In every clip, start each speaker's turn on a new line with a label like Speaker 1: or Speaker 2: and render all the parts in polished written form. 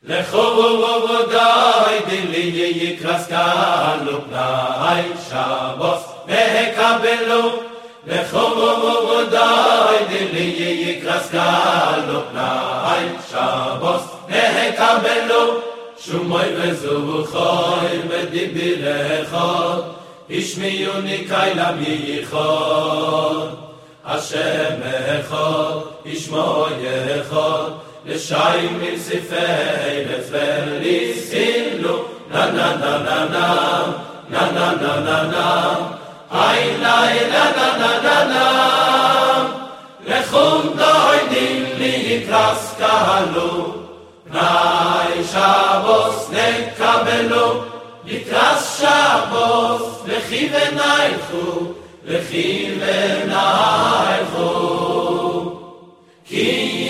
Speaker 1: לכבודai dili yikras kalu pnai Shabbos mehekabelu לכבודai dili yikras kalu pnai Shabbos mehekabelu shumoy vezuchoy medibirechot ishmiyuni kailam yichot Hashem echot ishmoy echot L'shaim min sifei leferis illu na na na na na na na na na na ay la la na na na na lechum doidim li yikras kahalu nay Shabbos nekabelu yikras Shabbos lechi v'nailchu ki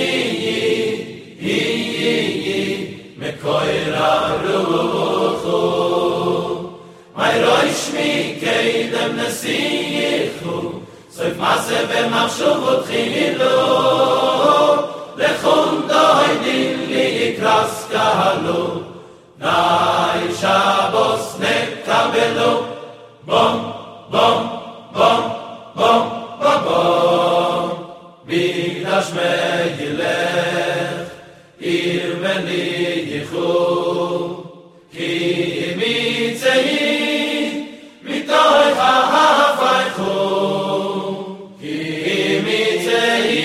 Speaker 1: Koira ruchu My roish mi keidem nesichu Soif masse v'machshuvot chilu Lechum doidim li yikras kahalu Nay Shabbos nekabelu Bom, bom, bom, bom, bom, bom Mikdash me'yilech Ir v'ni כי מיצאי מתוך החפייכו כי מיצאי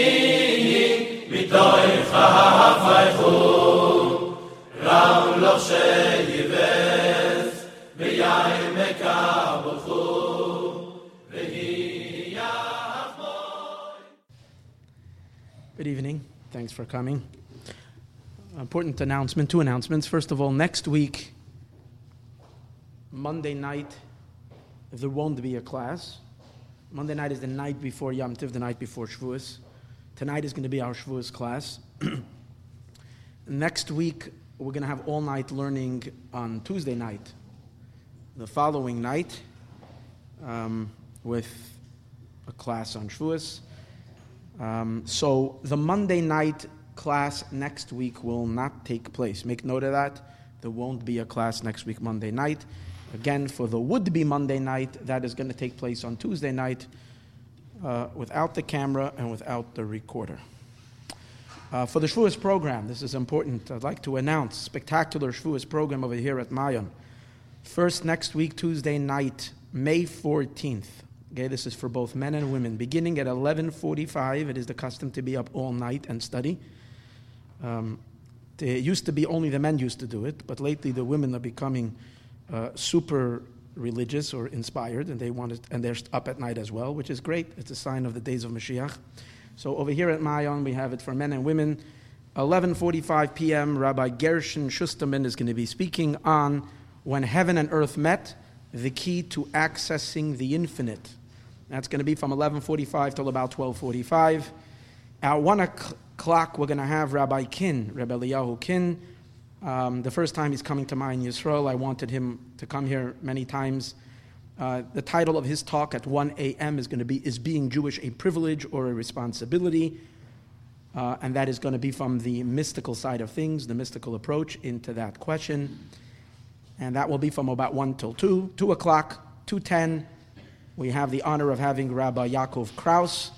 Speaker 1: מתוך החפייכו רם לא שייבס ויין מקבוכו והיא יחמוי.
Speaker 2: Good evening. Thanks for coming. Important announcement, two announcements. First of all, next week, Monday night, there won't be a class. Monday night is the night before Yom Tiv, the night before Shavuos. Tonight is going to be our Shavuos class. Next week, we're going to have all-night learning on Tuesday night. The following night, with a class on Shavuos. So the Monday night class next week will not take place. Make note of that. There won't be a class next week, Monday night. Again, for the would-be Monday night, that is going to take place on Tuesday night without the camera and without the recorder. For the Shavuos program, this is important. I'd like to announce spectacular Shavuos program over here at Mayon. First, next week, Tuesday night, May 14th. Okay, this is for both men and women. Beginning at 11:45, it is the custom to be up all night and study. It used to be only the men used to do it, but lately the women are becoming super religious or inspired, and they're up at night as well, which is great. It's a sign of the days of Mashiach. So over here at Mayon, we have it for men and women. 11:45 p.m., Rabbi Gershon Schusterman is going to be speaking on When Heaven and Earth Met, the Key to Accessing the Infinite. That's going to be from 11:45 till about 12:45. At 1 o'clock, we're going to have Rabbi Kin, Rabbi Eliyahu Kin. The first time he's coming to Mayon Yisrael, I wanted him to come here many times. The title of his talk at 1 a.m. is going to be, Is Being Jewish a Privilege or a Responsibility? And that is going to be from the mystical side of things, the mystical approach into that question. And that will be from about 1 till 2. 2 o'clock, 2:10, we have the honor of having Rabbi Yaakov Kraus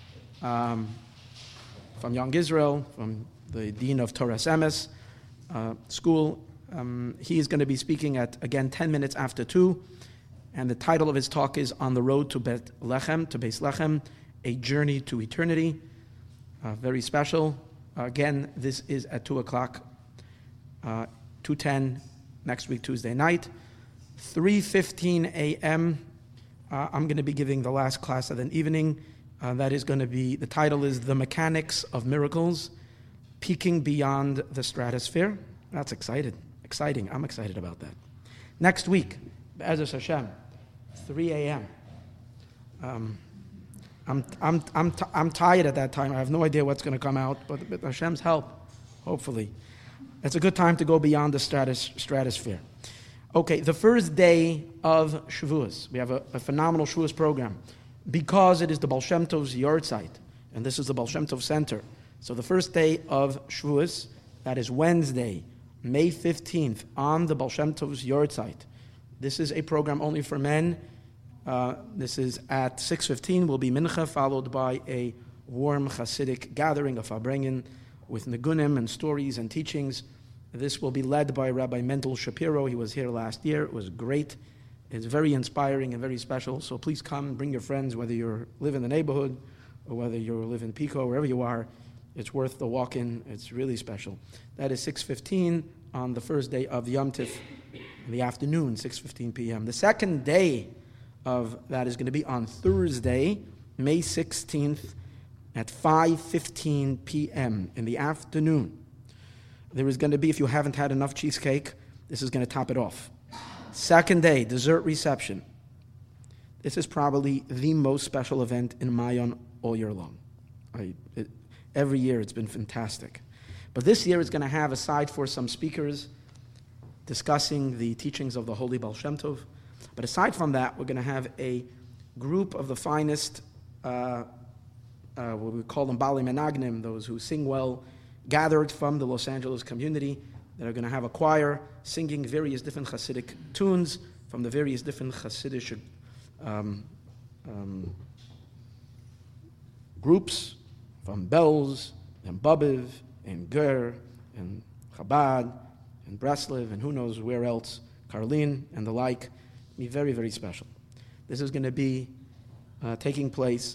Speaker 2: from Young Israel, from the Dean of Torah Emes School. He is going to be speaking at, again, 10 minutes after 2. And the title of his talk is On the Road to Beit Lechem, A Journey to Eternity. Very special. Again, this is at 2 o'clock, 2:10, next week, Tuesday night. 3:15 a.m., I'm going to be giving the last class of the evening. That is going to be, the title is The Mechanics of Miracles, Peaking Beyond the Stratosphere. That's exciting. I'm excited about that. Next week, Be'ezus Hashem, 3 a.m. I'm tired at that time. I have no idea what's going to come out, but with Hashem's help, hopefully. It's a good time to go beyond the stratosphere. Okay, the first day of Shavuos. We have a phenomenal Shavuos program. Because it is the Baal Shem Tov's yard site, and this is the Baal Shem Tov Center. So the first day of Shavuos, that is Wednesday, May 15th, on the Baal Shem Tov's yahrzeit. This is a program only for men. This is at 6:15, will be mincha, followed by a warm Hasidic gathering of Farbrengen with nigunim and stories and teachings. This will be led by Rabbi Mendel Shapiro. He was here last year. It was great. It's very inspiring and very special. So please come, bring your friends, whether you live in the neighborhood or whether you live in Pico, wherever you are. It's worth the walk-in. It's really special. That is 6:15 on the first day of Yom Tif in the afternoon, 6:15 p.m. The second day of that is going to be on Thursday, May 16th at 5:15 p.m. in the afternoon. There is going to be, if you haven't had enough cheesecake, this is going to top it off. Second day, dessert reception. This is probably the most special event in Mayon all year long. Every year it's been fantastic. But this year it's going to have, aside for some speakers discussing the teachings of the Holy Baal Shem Tov, but aside from that, we're going to have a group of the finest, what we call them Bali Menagnim, those who sing well, gathered from the Los Angeles community, that are going to have a choir singing various different Hasidic tunes from the various different Hasidic groups, from Belz and Bobiv and Ger and Chabad and Breslov and who knows where else, Karlin and the like. Be very, very special. This is going to be taking place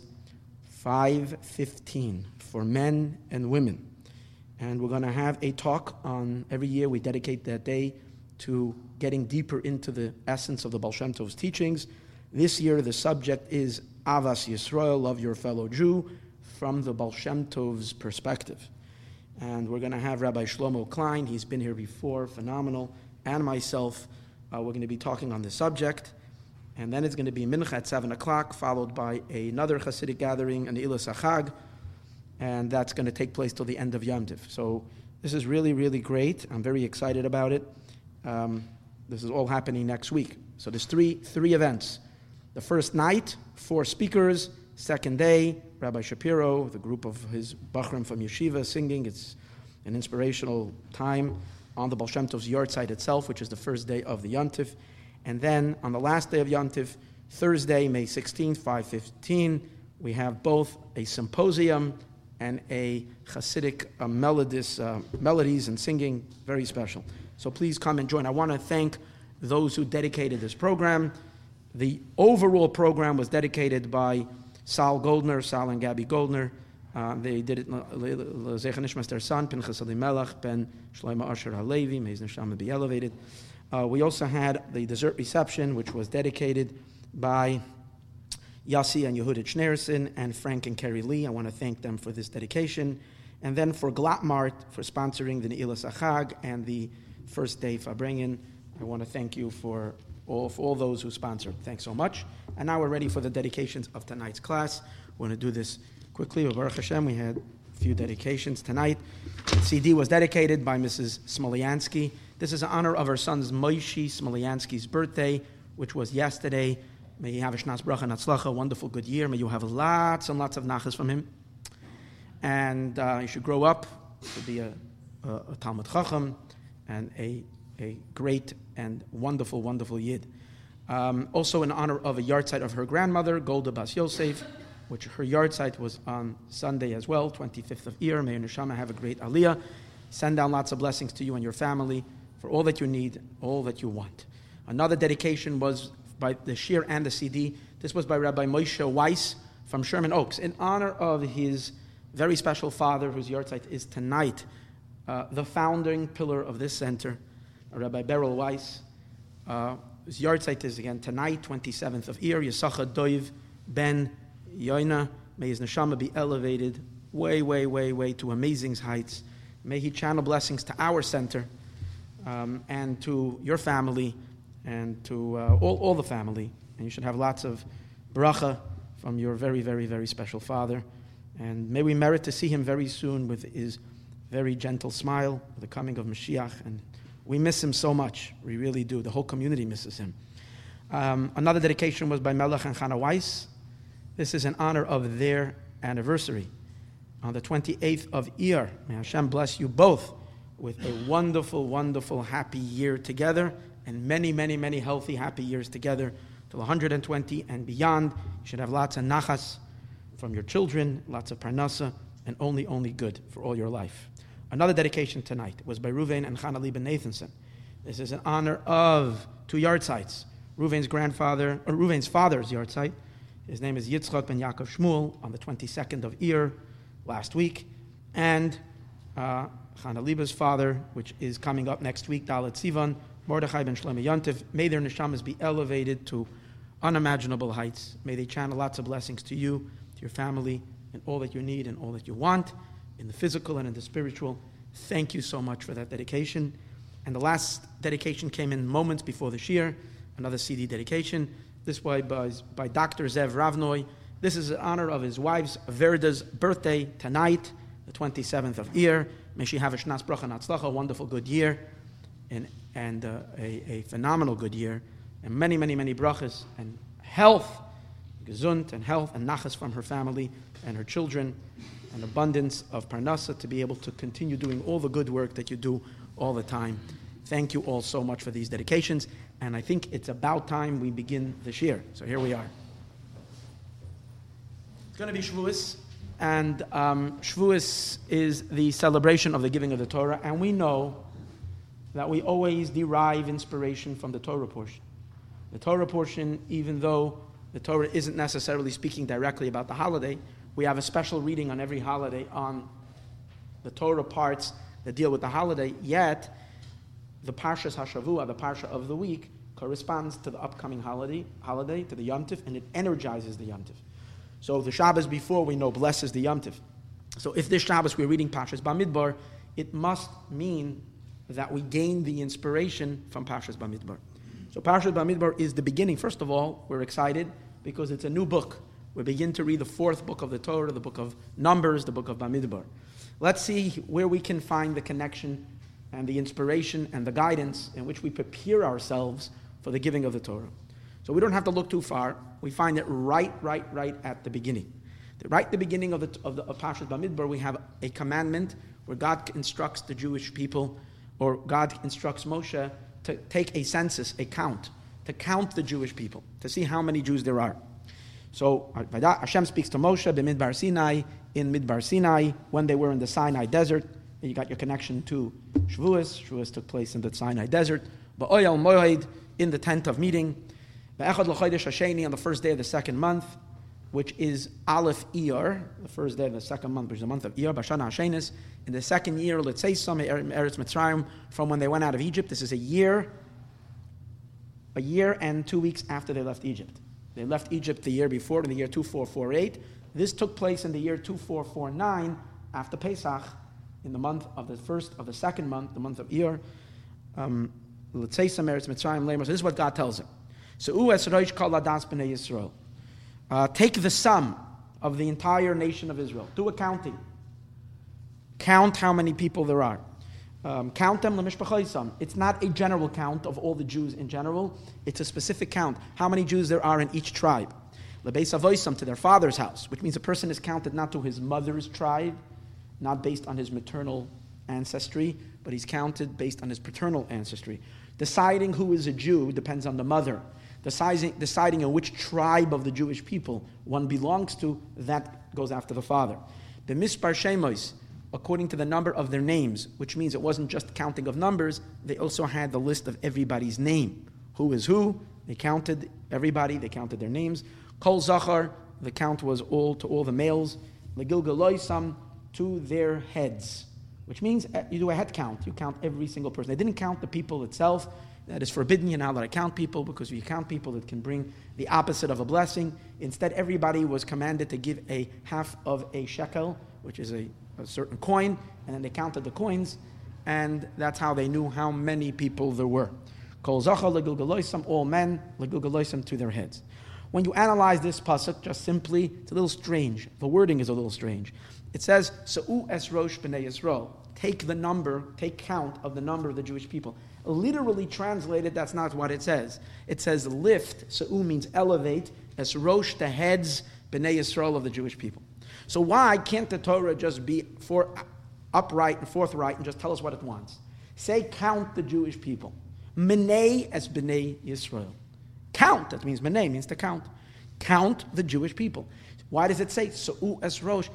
Speaker 2: 5:15 for men and women. And we're going to have a talk on, every year we dedicate that day to getting deeper into the essence of the Baal Shem Tov's teachings. This year the subject is Avas Yisrael, love your fellow Jew, from the Baal Shem Tov's perspective. And we're going to have Rabbi Shlomo Klein, he's been here before, phenomenal, and myself. We're going to be talking on this subject. And then it's going to be mincha at 7 o'clock, followed by another Hasidic gathering, an Ilas HaChag, and that's going to take place till the end of Yom Tif. So this is really, really great. I'm very excited about it. This is all happening next week. So there's three events. The first night, 4 speakers. Second day, Rabbi Shapiro, the group of his Bachrim from Yeshiva singing. It's an inspirational time on the Baal Shem Tov's yahrzeit itself, which is the first day of the Yom Tif. And then on the last day of Yom Tif, Thursday, May 16th, 5:15, we have both a symposium and a Hasidic melodies and singing, very special. So please come and join. I want to thank those who dedicated this program. The overall program was dedicated by Sal and Gabby Goldner. They did it, Zecher Nishmas, their son, Pinchas Elimelech, Ben Shlomo Asher Halevi, may his neshama be elevated. We also had the dessert reception, which was dedicated by Yossi and Yehudit Schneerson and Frank and Kerry Lee. I want to thank them for this dedication. And then for Glattmart for sponsoring the Ne'ilas HaChag and the first day Farbrengen. I want to thank you for all those who sponsored. Thanks so much. And now we're ready for the dedications of tonight's class. We're going to do this quickly. Baruch Hashem, we had a few dedications tonight. The CD was dedicated by Mrs. Smolyansky. This is in honor of her son's Moshe Smolyansky's birthday, which was yesterday. May you have a shnas bracha and atzlacha, a wonderful good year. May you have lots and lots of nachas from him. And you should grow up to be a Talmud Chacham and a great and wonderful, wonderful Yid. Also in honor of a yahrzeit of her grandmother, Golda Bas Yosef, which her yahrzeit was on Sunday as well, 25th of Iyar. May your neshama have a great aliyah. Send down lots of blessings to you and your family for all that you need, all that you want. Another dedication was by the shir and the CD. This was by Rabbi Moshe Weiss from Sherman Oaks in honor of his very special father, whose yahrzeit is tonight, the founding pillar of this center, Rabbi Beryl Weiss. His yahrzeit is again tonight, 27th of Iyar, Yisachar Doiv Ben Yoina. May his neshama be elevated way, way, way, way to amazing heights. May he channel blessings to our center and to your family and to all the family. And you should have lots of bracha from your very, very, very special father. And may we merit to see him very soon with his very gentle smile, the coming of Mashiach. And we miss him so much. We really do. The whole community misses him. Another dedication was by Melech and Chana Weiss. This is in honor of their anniversary. On the 28th of Iyar, may Hashem bless you both with a wonderful, wonderful, happy year together, and many, many, many healthy, happy years together till 120 and beyond. You should have lots of nachas from your children, lots of parnasa, and only good for all your life. Another dedication tonight was by Ruvain and Chana Ben Nathanson. This is in honor of 2 yahrzeits. Ruvain's father's yahrzeit. His name is Yitzchak ben Yaakov Shmuel on the 22nd of Iyar last week, and Chana Liba's father, which is coming up next week, Dalet Sivan, Mordechai ben Shlomo Yontif. May their neshamas be elevated to unimaginable heights. May they channel lots of blessings to you, to your family, and all that you need and all that you want, in the physical and in the spiritual. Thank you so much for that dedication. And the last dedication came in moments before the Shir, another CD dedication, this way by Dr. Zev Ravnoy. This is in honor of his wife's Verda's birthday tonight, the 27th of Iyar. May she have a shnas bracha and atzlacha, a wonderful good year, and a phenomenal good year, and many, many, many brachas, and health, gesund, and health, and nachas from her family and her children, and abundance of parnasa to be able to continue doing all the good work that you do all the time. Thank you all so much for these dedications, and I think it's about time we begin this year. So here we are. It's going to be Shavuos, and Shavuos is the celebration of the giving of the Torah, and we know that we always derive inspiration from the Torah portion. The Torah portion, even though the Torah isn't necessarily speaking directly about the holiday, we have a special reading on every holiday on the Torah parts that deal with the holiday, yet the Parshas HaShavua, the Parsha of the week, corresponds to the upcoming holiday, to the Yom Tif, and it energizes the Yom Tif. So the Shabbos before we know blesses the Yom Tif. So if this Shabbos we're reading Parshas Bamidbar, it must mean that we gain the inspiration from Parshas Bamidbar. So Parshas Bamidbar is the beginning. First of all, we're excited because it's a new book. We begin to read the 4th book of the Torah, the book of Numbers, the book of Bamidbar. Let's see where we can find the connection and the inspiration and the guidance in which we prepare ourselves for the giving of the Torah. So we don't have to look too far. We find it right at the beginning. Right at the beginning of Parshas Bamidbar, we have a commandment where God instructs the Jewish people, or God instructs Moshe to take a census, a count, to count the Jewish people, to see how many Jews there are. So Hashem speaks to Moshe b'Midbar Sinai, in Midbar Sinai, when they were in the Sinai desert. And you got your connection to Shavuos. Shavuos took place in the Sinai desert. Ba'oyal Moed, in the tent of meeting. Ba'echad l'chodesh hasheni, on the first day of the second month, which is Aleph Iyar, the first day of the second month, which is the month of Iyar, Bashana Hashenis. In the second year, let's say some Eretz Mitzrayim, from when they went out of Egypt. This is a year and 2 weeks after they left Egypt. They left Egypt the year before, in the year 2448. This took place in the year 2449, after Pesach, in the month of the second month, the month of Iyar. Let's say some Eretz Mitzrayim Lemos. This is what God tells him. So, U'es Roish Kol Adas B'nei Yisrael. Take the sum of the entire nation of Israel. Do a counting. Count how many people there are. Count them l'mishpachaysam. It's not a general count of all the Jews in general. It's a specific count. How many Jews there are in each tribe. L'beis avoisam, to their father's house, which means a person is counted not to his mother's tribe, not based on his maternal ancestry, but he's counted based on his paternal ancestry. Deciding who is a Jew depends on the mother. Deciding on which tribe of the Jewish people one belongs to, that goes after the father. The mispar shemos, according to the number of their names, which means it wasn't just counting of numbers, they also had the list of everybody's name. Who is who? They counted everybody, they counted their names. Kol zachar, the count was all to all the males. Legilgaloisam, to their heads, which means you do a head count. You count every single person. They didn't count the people itself. That is forbidden. You're not allowed to count people, because if you count people, it can bring the opposite of a blessing. Instead, everybody was commanded to give a half of a shekel, which is a certain coin, and then they counted the coins, and that's how they knew how many people there were. Kol zachar legilgaloisam, all men, legilgaloisam, to their heads. When you analyze this pasuk, just simply, it's a little strange. The wording is a little strange. It says, Sa'u es rosh b'nei Yisrael. Take count of the number of the Jewish people. Literally translated, that's not what it says. It says lift, Sa'u means elevate, es rosh, the heads, b'nei Yisrael, of the Jewish people. So why can't the Torah just be for upright and forthright and just tell us what it wants. Say, count the Jewish people. Menei es b'nei Yisrael. Count, that means menei, means to count. Count the Jewish people. Why does it say, Su'u es rosh?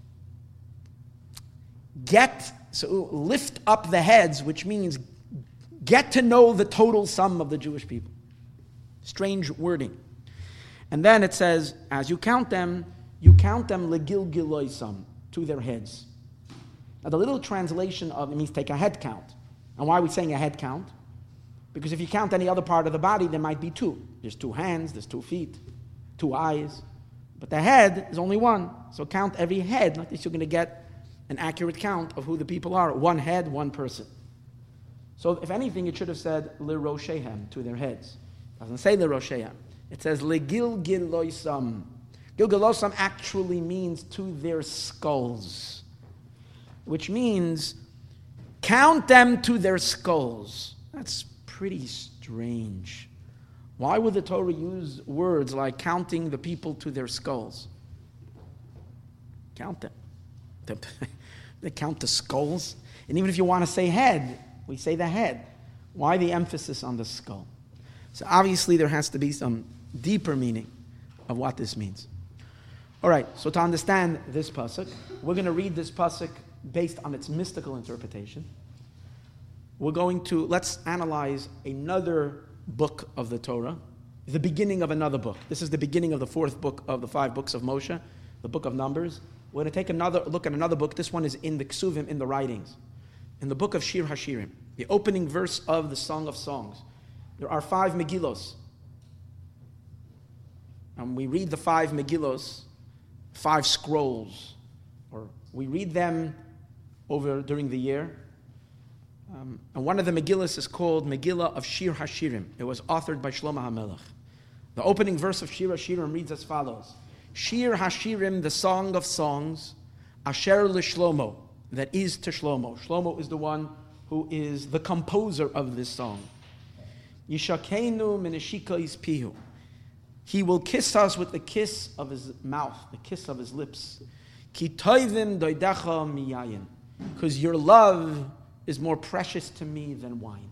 Speaker 2: Lift up the heads, which means get to know the total sum of the Jewish people. Strange wording. And then it says, as you count them legil giloisam, to their heads. Now the little translation of it means take a head count. And why are we saying a head count? Because if you count any other part of the body, there might be two. There's 2 hands, there's 2 feet, 2 eyes. But the head is only one. So count every head. Like this, you're going to get an accurate count of who the people are. 1 head, 1 person. So if anything, it should have said L'Roshehem, to their heads. It doesn't say L'Roshehem. It says L'Gil Giloisam. Gil Giloisam actually means to their skulls. Which means count them to their skulls. That's pretty strange. Why would the Torah use words like counting the people to their skulls? Count them. They count the skulls. And even if you want to say head, we say the head. Why the emphasis on the skull? So obviously there has to be some deeper meaning of what this means. All right, so to understand this pasuk, we're going to read this pasuk based on its mystical interpretation. Let's analyze another book of the Torah, the beginning of another book. This is the beginning of the 4th book of the 5 books of Moshe, the book of Numbers. We're going to take another look at another book. This one is in the Ksuvim, in the writings. In the book of Shir Hashirim, the opening verse of the Song of Songs. There are 5 Megillos. And we read the 5 Megillos, 5 scrolls, or we read them during the year. And one of the Megillas is called Megillah of Shir Hashirim. It was authored by Shlomo HaMelech. The opening verse of Shir Hashirim reads as follows. Shir Hashirim, the Song of Songs, Asher LeShlomo, that is to Shlomo. Shlomo is the one who is the composer of this song. Yishakenu mineshikais pihu. He will kiss us with the kiss of his mouth, the kiss of his lips. Ki toivim doidecha miyayin. Because your love is more precious to me than wine.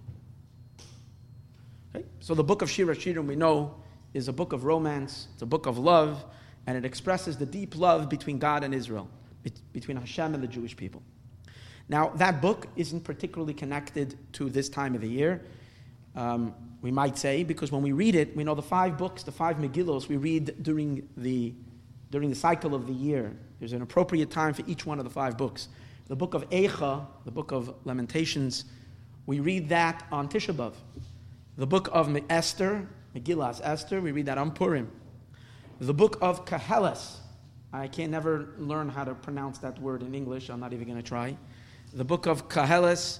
Speaker 2: Okay? So the book of Shir Hashirim, we know, is a book of romance. It's a book of love, and it expresses the deep love between God and Israel, between Hashem and the Jewish people. Now, that book isn't particularly connected to this time of the year, we might say, because when we read it, we know the 5 books, the 5 Megillos, we read during the cycle of the year. There's an appropriate time for each one of the 5 books. The book of Eicha, the book of Lamentations, we read that on Tisha B'Av. The book of Esther, Megillas Esther, we read that on Purim. The book of Koheles, I can never learn how to pronounce that word in English, I'm not even going to try. The book of Koheles,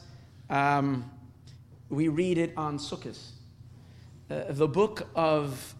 Speaker 2: we read it on Sukkot. The book of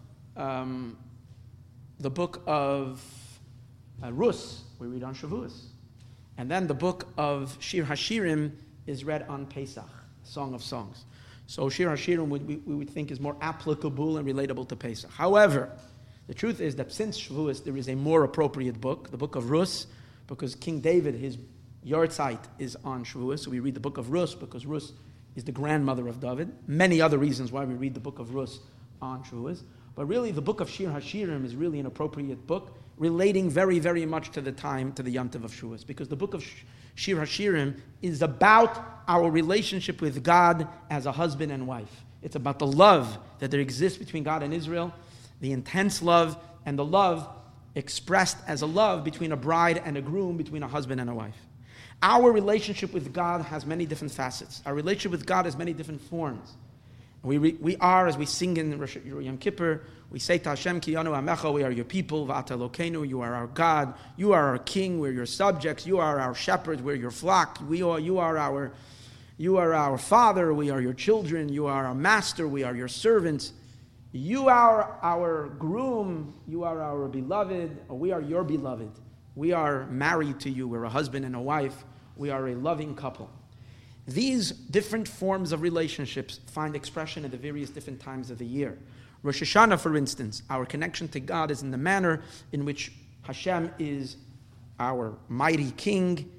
Speaker 2: Rus, we read on Shavuos. And then the book of Shir Hashirim is read on Pesach, Song of Songs. So Shir Hashirim we would think is more applicable and relatable to Pesach. However, the truth is that since Shavuos there is a more appropriate book, the book of Rus, because King David, his Yortzeit is on Shavuos, so we read the book of Rus because Rus is the grandmother of David. Many other reasons why we read the book of Rus on Shavuos. But really the book of Shir Hashirim is really an appropriate book relating very, very much to the Yom Tov of Shavuos. Because the book of Shir Hashirim is about our relationship with God as a husband and wife. It's about the love that there exists between God and Israel, the intense love, and the love expressed as a love between a bride and a groom, between a husband and a wife. Our relationship with God has many different facets. Our relationship with God has many different forms. We are, as we sing in Yom Kippur, we say to Hashem, Ki Anu Amecha, we are your people, V'ata Elokeinu, you are our God, you are our king, we're your subjects, you are our shepherds, we're your flock, you are our father, we are your children, you are our master, we are your servants, you are our groom, you are our beloved, or we are your beloved. We are married to you, we're a husband and a wife, we are a loving couple. These different forms of relationships find expression at the various different times of the year. Rosh Hashanah, for instance, our connection to God is in the manner in which Hashem is our mighty king,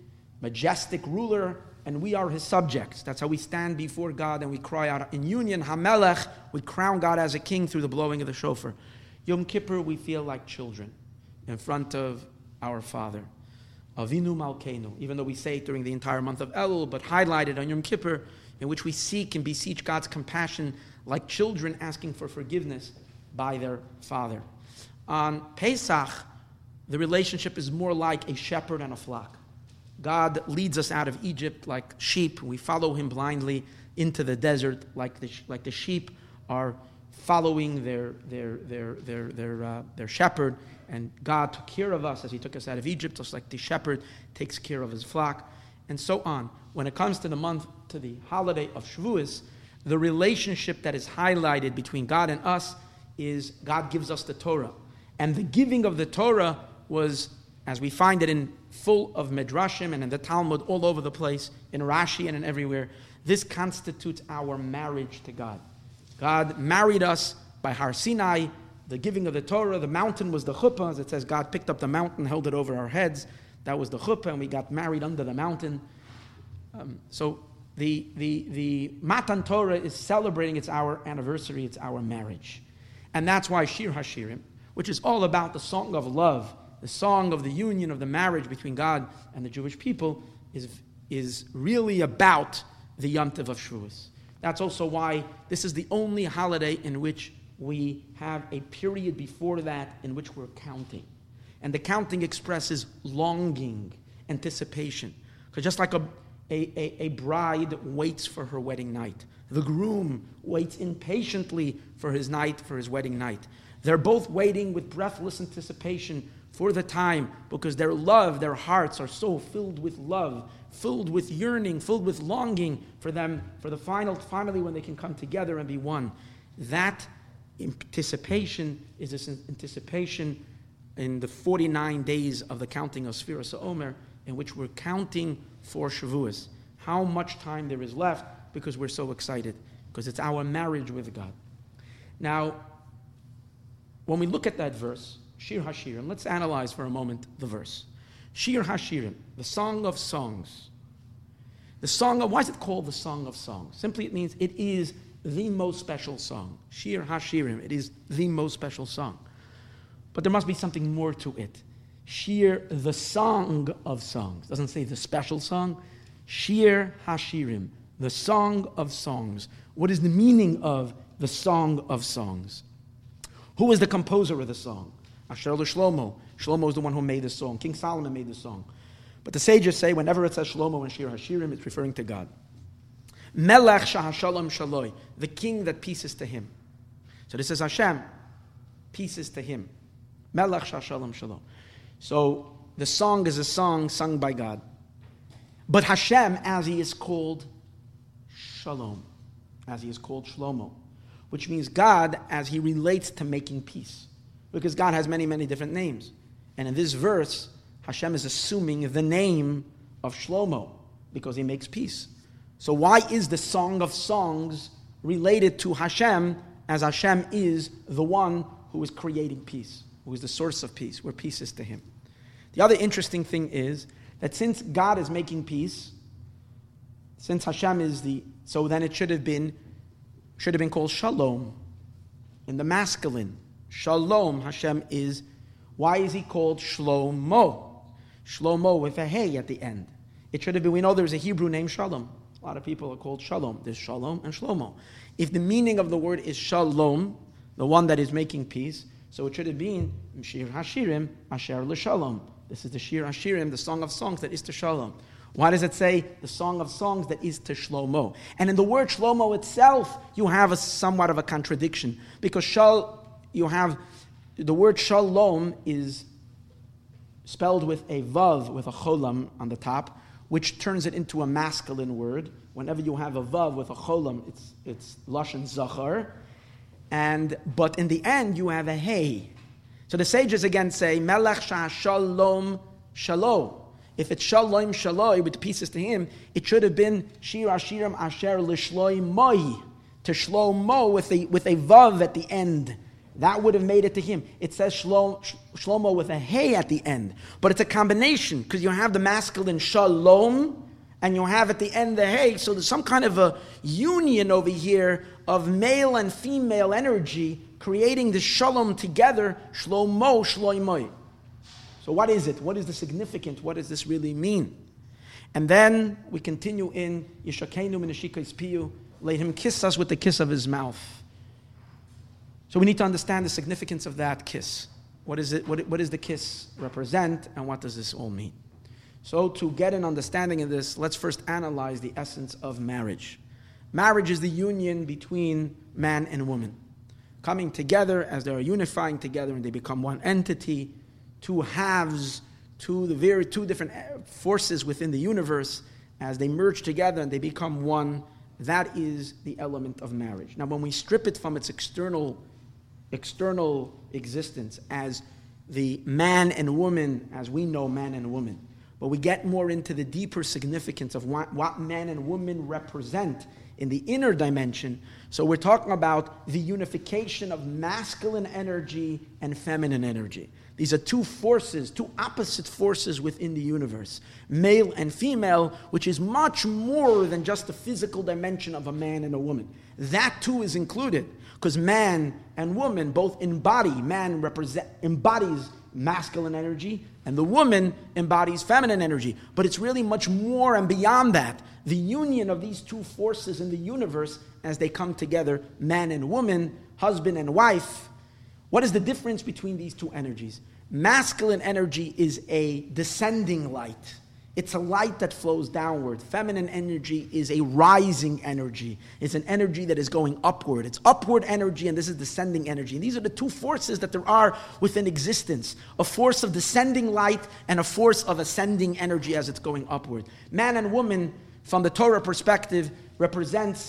Speaker 2: majestic ruler, and we are his subjects. That's how we stand before God and we cry out in union, HaMelech, we crown God as a king through the blowing of the shofar. Yom Kippur, we feel like children in front of our Father. Avinu Malkeinu, even though we say it during the entire month of Elul, but highlighted on Yom Kippur, in which we seek and beseech God's compassion like children asking for forgiveness by their Father. On Pesach, the relationship is more like a shepherd and a flock. God leads us out of Egypt like sheep. We follow him blindly into the desert like the sheep are following their shepherd. And God took care of us as he took us out of Egypt, just like the shepherd takes care of his flock, and so on. When it comes to the holiday of Shavuos, the relationship that is highlighted between God and us is God gives us the Torah. And the giving of the Torah was, as we find it in full of Midrashim and in the Talmud all over the place, in Rashi and in everywhere, this constitutes our marriage to God. God married us by Har Sinai, the giving of the Torah. The mountain was the chuppah. As it says, God picked up the mountain, held it over our heads. That was the chuppah, and we got married under the mountain. So the Matan Torah is celebrating, it's our anniversary, it's our marriage. And that's why Shir HaShirim, which is all about the song of love, the song of the union of the marriage between God and the Jewish people, is really about the Yom Tov of Shavuos. That's also why this is the only holiday in which we have a period before that in which we're counting. And the counting expresses longing, anticipation. Because just like a bride waits for her wedding night, the groom waits impatiently for his wedding night. They're both waiting with breathless anticipation for the time, because their hearts are so filled with love, filled with yearning, filled with longing for them, for the finally when they can come together and be one. That anticipation is this anticipation in the 49 days of the counting of Sfiras HaOmer, in which we're counting for Shavuos. How much time there is left, because we're so excited, because it's our marriage with God. Now, when we look at that verse, Shir HaShirim, let's analyze for a moment the verse. Shir HaShirim, the Song of Songs. Why is it called the Song of Songs? Simply it means it is the most special song. Shir HaShirim, it is the most special song. But there must be something more to it. Shir, the Song of Songs. Doesn't say the special song. Shir HaShirim, the Song of Songs. What is the meaning of the Song of Songs? Who is the composer of the song? Asher Shlomo. Shlomo is the one who made the song. King Solomon made the song. But the sages say whenever it says Shlomo and Shir HaShirim, it's referring to God. Melech Shahashalom Shaloi, the king that peace is to him. So this is Hashem, peace is to him. Melech Shahashalom Shalom. So the song is a song sung by God. But Hashem, as he is called Shalom, as he is called Shlomo, which means God as he relates to making peace. Because God has many, many different names. And in this verse, Hashem is assuming the name of Shlomo because he makes peace. So why is the Song of Songs related to Hashem, as Hashem is the one who is creating peace, who is the source of peace, where peace is to him? The other interesting thing is that since God is making peace, since Hashem is so then it should have been called Shalom in the masculine. Shalom, Hashem is. Why is he called Shlomo? Shlomo with a hey at the end. It should have been, we know there's a Hebrew name Shalom. A lot of people are called Shalom. There's Shalom and Shlomo. If the meaning of the word is Shalom, the one that is making peace, so it should have been Shir HaShirim Asher L'Shalom. This is the Shir HaShirim, the Song of Songs that is to Shalom. Why does it say the Song of Songs that is to Shlomo? And in the word Shlomo itself, you have somewhat of a contradiction. Because you have the word Shalom is spelled with a Vav, with a Cholam on the top, which turns it into a masculine word. Whenever you have a Vav with a Cholam, it's Lashon Zachar. But in the end, you have a Hey. So the sages again say, Melech Shalom Shalom. If it's Shalom Shaloi, with pieces to him, it should have been Shir HaShirim Asher L'Shloi Moi, to Shlomo with a Vav at the end. that would have made it to him. It says Shlomo with a hey at the end. But it's a combination, because you have the masculine shalom, and you have at the end the hey. So there's some kind of a union over here of male and female energy creating the shalom together, shlomo, shloimoi. So what is it? What is the significance? What does this really mean? And then we continue in Yishakenu Minashikais Piyu, let him kiss us with the kiss of his mouth. So we need to understand the significance of that kiss. What is it? What does the kiss represent, and what does this all mean? So to get an understanding of this, let's first analyze the essence of marriage. Marriage is the union between man and woman, coming together as they are unifying together and they become one entity, two halves, two different forces within the universe. As they merge together and they become one, that is the element of marriage. Now, when we strip it from its external existence as the man and woman, as we know man and woman, but we get more into the deeper significance of what man and woman represent in the inner dimension. So we're talking about the unification of masculine energy and feminine energy. These are two forces, two opposite forces within the universe, male and female, which is much more than just the physical dimension of a man and a woman. That too is included, because man and woman both embody. Man embodies masculine energy, and the woman embodies feminine energy. But it's really much more and beyond that. The union of these two forces in the universe as they come together, man and woman, husband and wife. What is the difference between these two energies? Masculine energy is a descending light. It's a light that flows downward. Feminine energy is a rising energy. It's an energy that is going upward. It's upward energy, and this is descending energy. And these are the two forces that there are within existence. A force of descending light and a force of ascending energy as it's going upward. Man and woman, from the Torah perspective, represents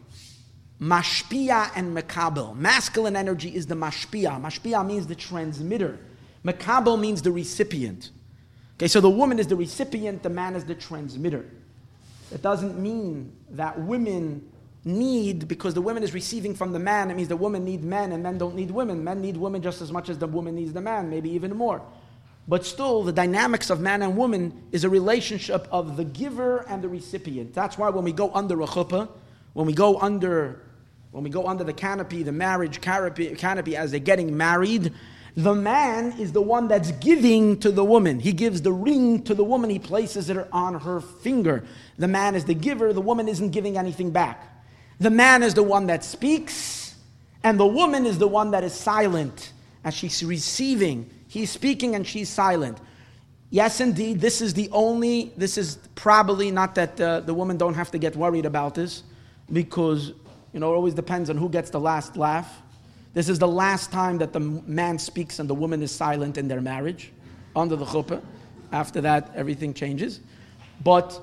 Speaker 2: mashpia and mekabel. Masculine energy is the mashpia. Mashpia means the transmitter. Mekabel means the recipient. Okay, so the woman is the recipient, the man is the transmitter. That doesn't mean that women need, because the woman is receiving from the man, it means the woman needs men and men don't need women. Men need women just as much as the woman needs the man, maybe even more. But still, the dynamics of man and woman is a relationship of the giver and the recipient. That's why when we go under a chuppah, when we go under the canopy, the marriage canopy as they're getting married, the man is the one that's giving to the woman. He gives the ring to the woman. He places it on her finger. The man is the giver. The woman isn't giving anything back. The man is the one that speaks, and the woman is the one that is silent as she's receiving. He's speaking and she's silent. Yes, indeed, this is probably not that the women don't have to get worried about this, because, it always depends on who gets the last laugh. This is the last time that the man speaks and the woman is silent in their marriage, under the chuppah. After that, everything changes. But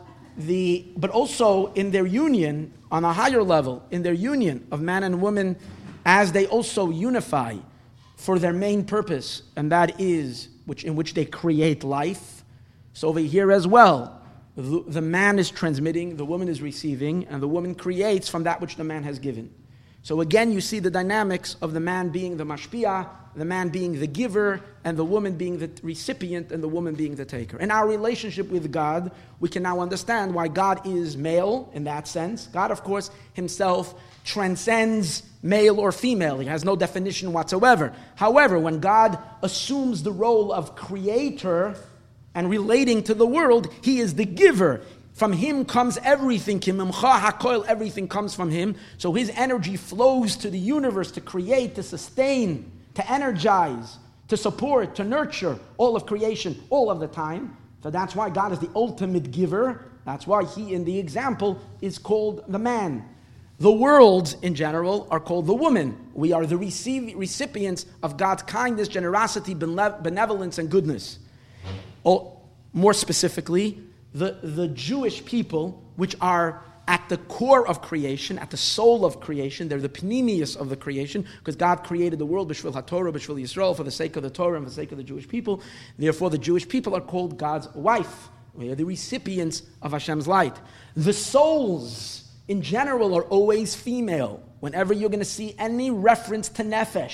Speaker 2: also in their union, on a higher level, in their union of man and woman, as they also unify for their main purpose, and that is in which they create life. So over here as well, the man is transmitting, the woman is receiving, and the woman creates from that which the man has given. So again, you see the dynamics of the man being the mashpia, the man being the giver, and the woman being the recipient, and the woman being the taker. In our relationship with God, we can now understand why God is male in that sense. God, of course, himself transcends male or female. He has no definition whatsoever. However, when God assumes the role of creator and relating to the world, he is the giver. From him comes everything. Everything comes from him. So his energy flows to the universe to create, to sustain, to energize, to support, to nurture all of creation all of the time. So that's why God is the ultimate giver. That's why he, in the example, is called the man. The worlds, in general, are called the woman. We are the recipients of God's kindness, generosity, benevolence, and goodness. Or more specifically, the Jewish people, which are at the core of creation, at the soul of creation. They're the pnimius of the creation, because God created the world b'shvil HaTorah, b'shvil Yisrael, for the sake of the Torah and for the sake of the Jewish people. Therefore, the Jewish people are called God's wife. We are the recipients of Hashem's light. The souls, in general, are always female. Whenever you're going to see any reference to nefesh,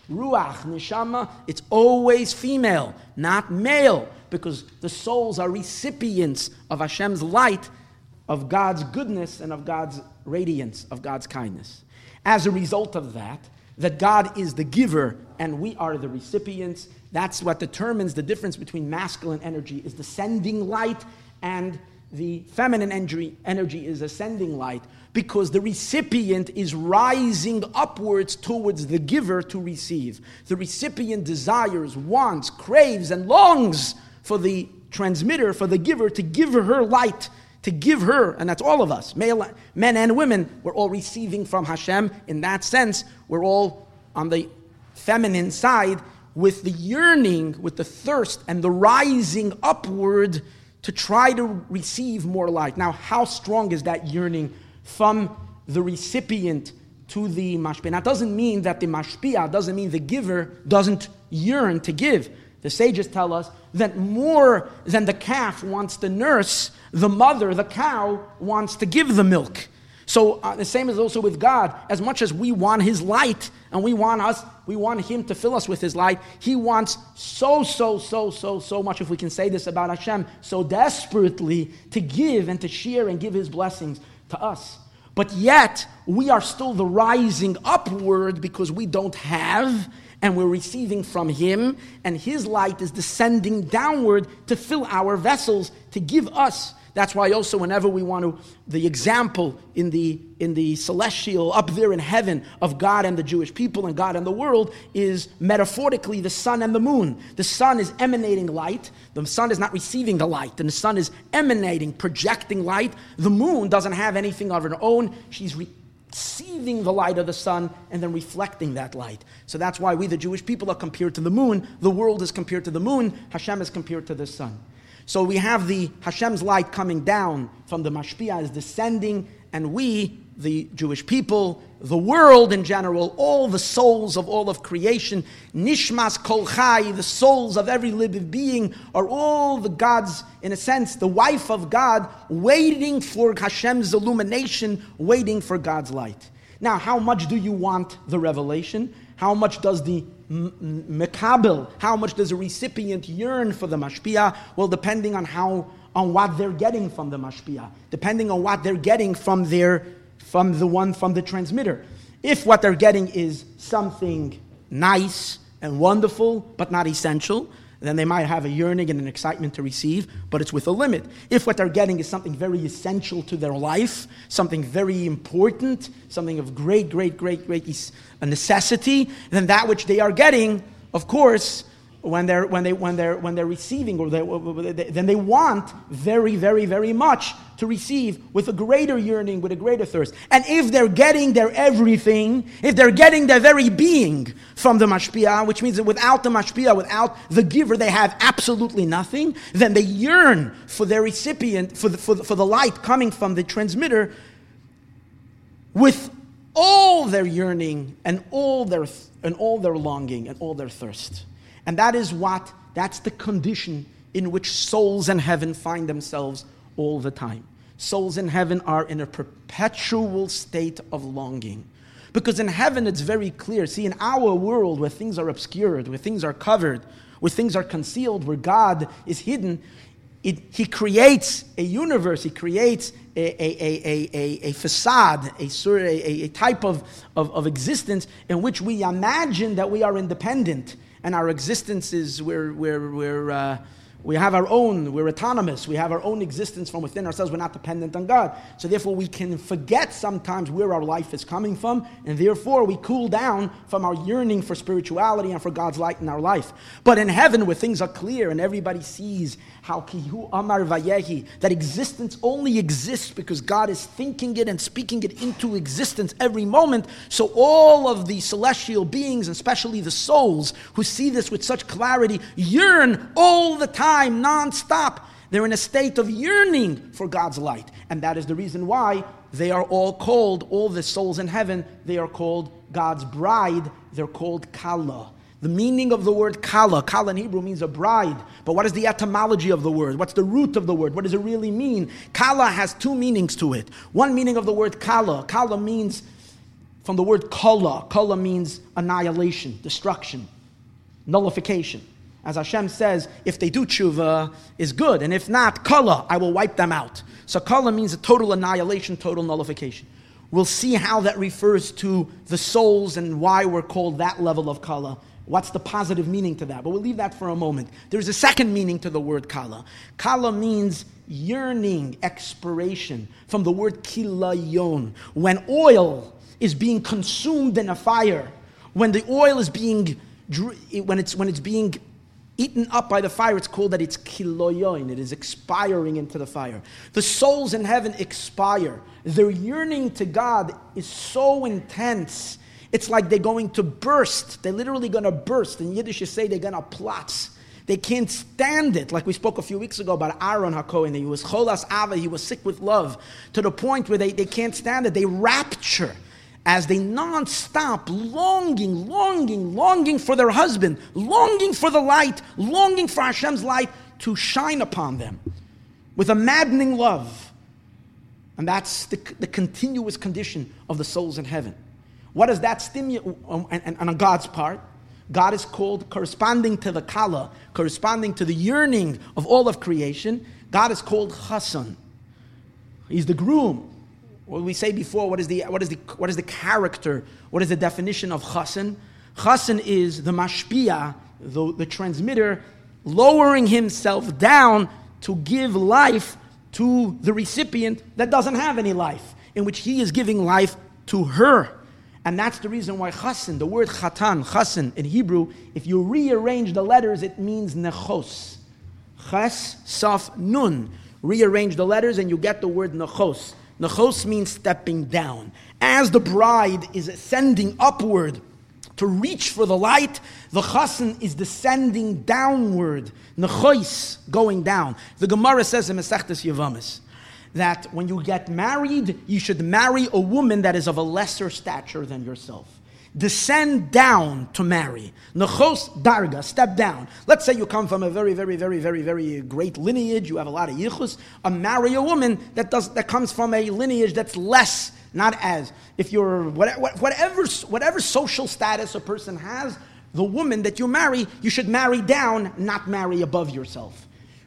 Speaker 2: ruach, neshama, it's always female, not male, because the souls are recipients of Hashem's light, of God's goodness, and of God's radiance, of God's kindness. As a result of that God is the giver and we are the recipients, that's what determines the difference between masculine energy is descending light and the feminine energy is ascending light, because the recipient is rising upwards towards the giver to receive. The recipient desires, wants, craves, and longs for the transmitter, for the giver, to give her light, to give her, and that's all of us, men and women, we're all receiving from Hashem. In that sense, we're all on the feminine side with the yearning, with the thirst, and the rising upward to try to receive more light. Now, how strong is that yearning from the recipient to the mashpia? Now, it doesn't mean that the mashpia, doesn't mean the giver doesn't yearn to give. The sages tell us that more than the calf wants to nurse, the mother, the cow, wants to give the milk. So the same is also with God. As much as we want His light and we want Him to fill us with His light, He wants so much, if we can say this about Hashem, so desperately to give and to share and give His blessings to us. But yet, we are still the rising upward because we don't have, and we're receiving from Him, and His light is descending downward to fill our vessels, to give us. That's why also whenever we want to, the example in the celestial, up there in heaven, of God and the Jewish people and God and the world is metaphorically the sun and the moon. The sun is emanating light. The sun is not receiving the light. And the sun is emanating, projecting light. The moon doesn't have anything of her own. She's receiving the light of the sun and then reflecting that light. So that's why we, the Jewish people, are compared to the moon. The world is compared to the moon. Hashem is compared to the sun. So we have the Hashem's light coming down from the mashpia is descending, and we, the Jewish people, the world in general, all the souls of all of creation, nishmas kol chai, the souls of every living being, are all the gods, in a sense, the wife of God, waiting for Hashem's illumination, waiting for God's light. Now, how much do you want the revelation? How much does the mekabel, how much does a recipient yearn for the mashpia? Well, depending on what they're getting from the mashpia, depending on what they're getting from the transmitter. If what they're getting is something nice and wonderful, but not essential, then they might have a yearning and an excitement to receive, but it's with a limit. If what they're getting is something very essential to their life, something very important, something of great a necessity, then that which they are getting, of course, when they're receiving, then they want very much to receive with a greater yearning, with a greater thirst. And if they're getting their everything, if they're getting their very being from the mashpia, which means that without the mashpia, without the giver, they have absolutely nothing, then they yearn for their recipient, for the light coming from the transmitter, with all their yearning and all their longing and all their thirst. And that's the condition in which souls in heaven find themselves all the time. Souls in heaven are in a perpetual state of longing. Because in heaven it's very clear. See, in our world where things are obscured, where things are covered, where things are concealed, where God is hidden, He creates a universe, He creates a facade, a type of existence in which we imagine that we are independent. And our existence is we have our own, we're autonomous, we have our own existence from within ourselves, we're not dependent on God. So therefore we can forget sometimes where our life is coming from, and therefore we cool down from our yearning for spirituality and for God's light in our life. But in heaven, where things are clear and everybody sees how Kihu Amar Vayehi, that existence only exists because God is thinking it and speaking it into existence every moment. So all of the celestial beings, and especially the souls who see this with such clarity, yearn all the time, non-stop. They're in a state of yearning for God's light. And that is the reason why they are all called, all the souls in heaven, they are called God's bride. They're called Kala. The meaning of the word Kala in Hebrew means a bride. But what is the etymology of the word? What's the root of the word? What does it really mean? Kala has two meanings to it. One meaning of the word Kala means from the word kala. Kala means annihilation, destruction, nullification. As Hashem says, if they do tshuva, is good, and if not, kala, I will wipe them out. So kala means a total annihilation, total nullification. We'll see how that refers to the souls and why we're called that level of kala. What's the positive meaning to that? But we'll leave that for a moment. There's a second meaning to the word kala. Kala means yearning, expiration, from the word kilayon. When oil is being consumed in a fire, when the oil is being, when it's being eaten up by the fire, it's called that it's kiloyon. It is expiring into the fire. The souls in heaven expire. Their yearning to God is so intense. It's like they're going to burst. They're literally going to burst. In Yiddish, you say they're going to platz. They can't stand it. Like we spoke a few weeks ago about Aaron HaKohen. He was cholas ava. He was sick with love to the point where they can't stand it. They rapture as they non-stop longing for their husband, longing for the light, longing for Hashem's light to shine upon them with a maddening love. And that's the continuous condition of the souls in heaven. What does that stimulate? And on God's part, God is called, corresponding to the kala, corresponding to the yearning of all of creation, God is called chasan. He's the groom. What we say before, what is the character? What is the definition of chasan? Chasan is the mashpia, the transmitter, lowering himself down to give life to the recipient that doesn't have any life, in which he is giving life to her. And that's the reason why chasan, the word chatan, chasan in Hebrew, if you rearrange the letters, it means nechos. Ches, saf, nun. Rearrange the letters and you get the word nechos. Nechos means stepping down. As the bride is ascending upward to reach for the light, the chasan is descending downward. Nechos, going down. The Gemara says in Masechtas Yevamos that when you get married, you should marry a woman that is of a lesser stature than yourself. Descend down to marry. Nechos darga, step down. Let's say you come from a very, very, very, very, very great lineage. You have a lot of yichus. Marry a woman that comes from a lineage that's less, not as. If you're whatever social status a person has, the woman that you marry, you should marry down, not marry above yourself.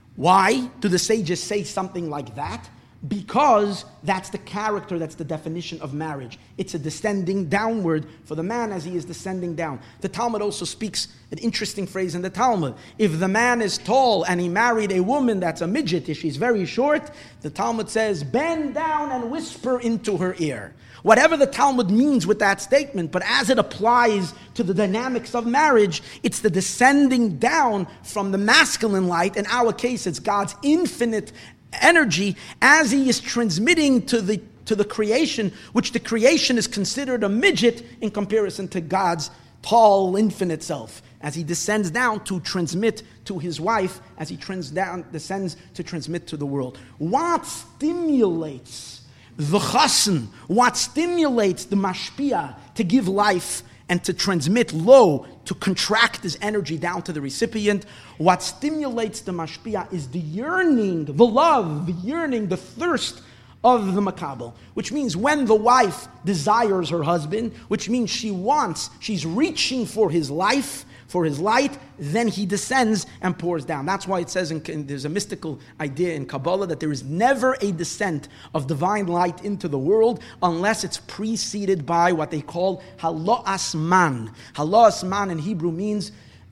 Speaker 2: Why do the sages say something like that? Because that's the character, that's the definition of marriage. It's a descending downward for the man as he is descending down. The Talmud also speaks an interesting phrase in the Talmud. If the man is tall and he married a woman that's a midget, if she's very short, the Talmud says, bend down and whisper into her ear. Whatever the Talmud means with that statement, but as it applies to the dynamics of marriage, it's the descending down from the masculine light. In our case, it's God's infinite energy as he is transmitting to the creation, which the creation is considered a midget in comparison to God's tall, infinite self. As he descends down to transmit to his wife, as he descends to transmit to the world. What stimulates the chasan? What stimulates the mashpia to give life and to transmit low, to contract his energy down to the recipient? What stimulates the mashpia is the yearning, the love, the yearning, the thirst of the makabel, which means when the wife desires her husband, which means she's reaching for his life, for his light, then he descends and pours down. That's why it says, there's a mystical idea in Kabbalah that there is never a descent of divine light into the world unless it's preceded by what they call halo'as man. Halo'as man in Hebrew means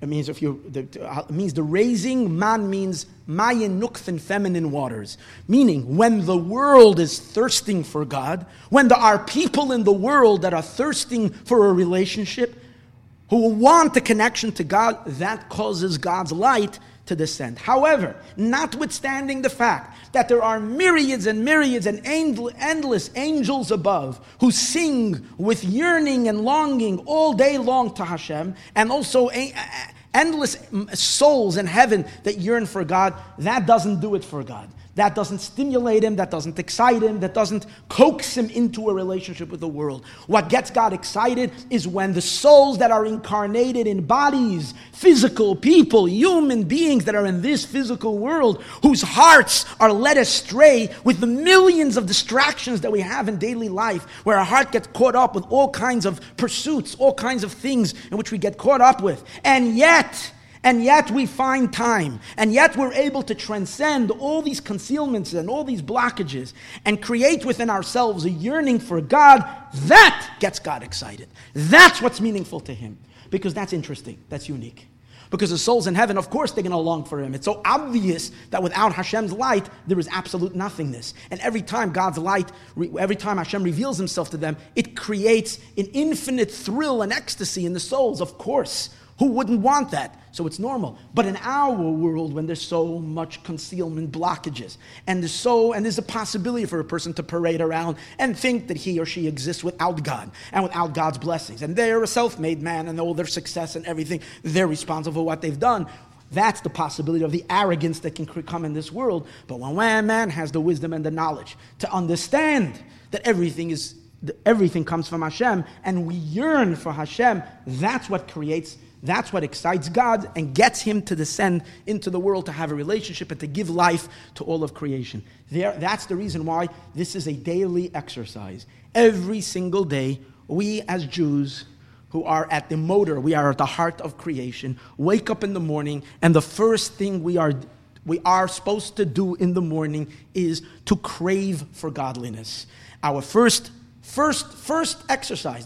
Speaker 2: the raising. Man means mayin nukfin, feminine waters. Meaning, when the world is thirsting for God, when there are people in the world that are thirsting for a relationship, who want a connection to God, that causes God's light to descend. However, notwithstanding the fact that there are myriads and myriads and endless angels above who sing with yearning and longing all day long to Hashem, and also endless souls in heaven that yearn for God, that doesn't do it for God. That doesn't stimulate him, that doesn't excite him, that doesn't coax him into a relationship with the world. What gets God excited is when the souls that are incarnated in bodies, physical people, human beings that are in this physical world, whose hearts are led astray with the millions of distractions that we have in daily life, where our heart gets caught up with all kinds of pursuits, all kinds of things in which we get caught up with. And yet we find time, and yet we're able to transcend all these concealments and all these blockages and create within ourselves a yearning for God. That gets God excited. That's what's meaningful to him, because that's interesting, that's unique. Because the souls in heaven, of course, they're going to long for him. It's so obvious that without Hashem's light, there is absolute nothingness. And every time God's light, every time Hashem reveals himself to them, it creates an infinite thrill and ecstasy in the souls, of course. Who wouldn't want that? So it's normal. But in our world, when there's so much concealment, blockages, and there's a possibility for a person to parade around and think that he or she exists without God and without God's blessings, and they're a self-made man and all their success and everything, they're responsible for what they've done. That's the possibility of the arrogance that can come in this world. But when one man has the wisdom and the knowledge to understand that everything comes from Hashem, and we yearn for Hashem, that's what excites God and gets him to descend into the world to have a relationship and to give life to all of creation. That's the reason why this is a daily exercise. Every single day, we as Jews who are at the motor, we are at the heart of creation, wake up in the morning, and the first thing we are supposed to do in the morning is to crave for godliness. Our first exercise,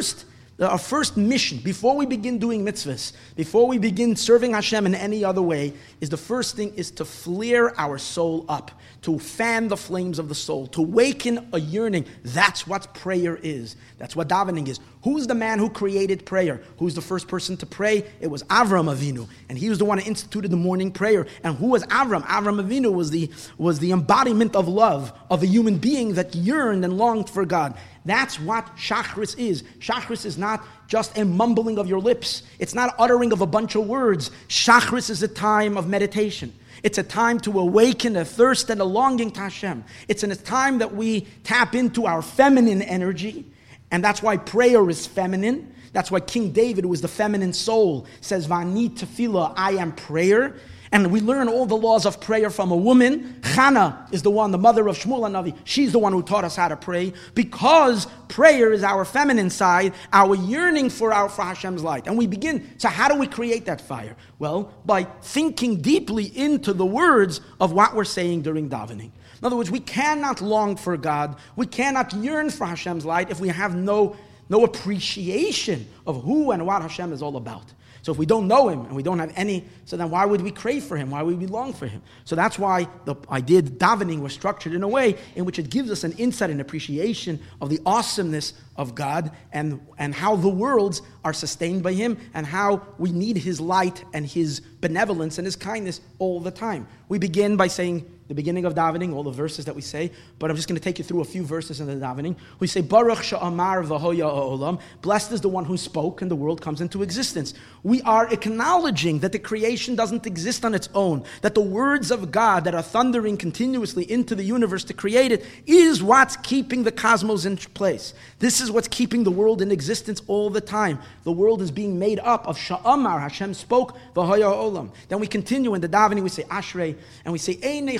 Speaker 2: our first mission, before we begin doing mitzvahs, before we begin serving Hashem in any other way, is the first thing is to flare our soul up, to fan the flames of the soul, to waken a yearning. That's what prayer is. That's what davening is. Who's the man who created prayer? Who's the first person to pray? It was Avram Avinu, and he was the one who instituted the morning prayer. And who was Avram? Avram Avinu was the embodiment of love, of a human being that yearned and longed for God. That's what Shachris is. Shachris is not just a mumbling of your lips. It's not uttering of a bunch of words. Shachris is a time of meditation. It's a time to awaken a thirst and a longing to Hashem. It's in a time that we tap into our feminine energy, and that's why prayer is feminine. That's why King David, who is the feminine soul, says, Vani tefillah, I am prayer. And we learn all the laws of prayer from a woman. Chana is the mother of Shmuel HaNavi. She's the one who taught us how to pray, because prayer is our feminine side, our yearning for Hashem's light. And we begin, so how do we create that fire? Well, by thinking deeply into the words of what we're saying during davening. In other words, we cannot long for God, we cannot yearn for Hashem's light if we have no appreciation of who and what Hashem is all about. So if we don't know him and we don't have any, so then why would we crave for him? Why would we long for him? So that's why the idea of davening was structured in a way in which it gives us an insight and appreciation of the awesomeness of God and how the worlds are sustained by him and how we need his light and his benevolence and his kindness all the time. We begin by saying the beginning of davening, all the verses that we say, but I'm just going to take you through a few verses in the davening. We say, Baruch she'amar v'hoya ha'olam, blessed is the one who spoke and the world comes into existence. We are acknowledging that the creation doesn't exist on its own, that the words of God that are thundering continuously into the universe to create it is what's keeping the cosmos in place. This is what's keeping the world in existence all the time. The world is being made up of she'amar, Hashem spoke, v'hoya ha'olam. Then we continue in the davening, we say Ashrei, and we say, Einei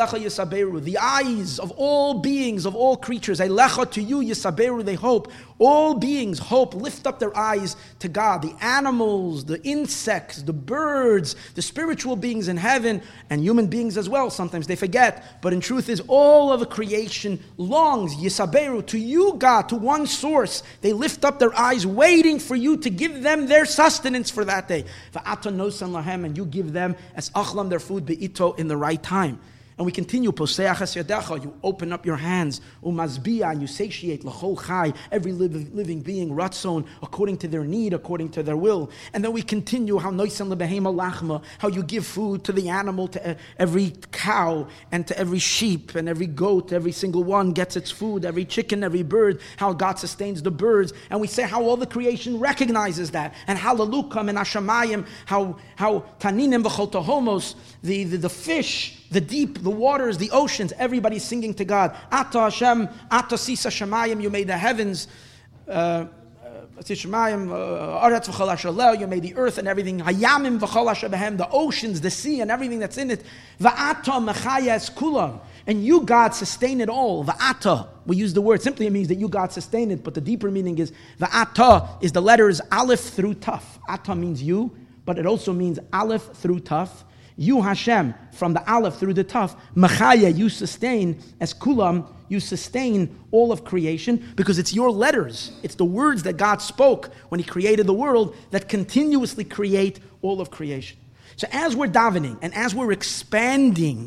Speaker 2: the eyes of all beings, of all creatures, Eilecha, to you, Yisaberu, they hope. All beings hope, lift up their eyes to God. The animals, the insects, the birds, the spiritual beings in heaven, and human beings as well. Sometimes they forget, but in truth is all of the creation longs, Yisaberu, to you, God, to one source. They lift up their eyes, waiting for you to give them their sustenance for that day. Va'ata nosan lahem, and you give them as achlam, their food, be'ito, in the right time. And we continue, you open up your hands, umazbiya, and you satiate l'chol chai, every living being, ratzon, according to their need, according to their will. And then we continue, how noisan lebehema lachma, how you give food to the animal, to every cow, and to every sheep, and every goat, every single one gets its food, every chicken, every bird, how God sustains the birds. And we say how all the creation recognizes that, and halelukam and ashamayim, how taninim v'chol tahomos, the fish, The deep, the waters, the oceans, everybody's singing to God. Ata Hashem, Ata Sisa Shemayim, you made the heavens. You made the earth and everything. Hayamim v'chol asher behem, the oceans, the sea, and everything that's in it. Va'ata mechayes kulam, and you, God, sustain it all. Va'ata, we use the word, simply it means that you, God, sustain it, but the deeper meaning is va'ata is the letters aleph through taf. Ata means you, but it also means aleph through taf. You, Hashem, from the aleph through the taf, mechaya, you sustain, as kulam, you sustain all of creation, because it's your letters, it's the words that God spoke when He created the world that continuously create all of creation. So as we're davening, and as we're expanding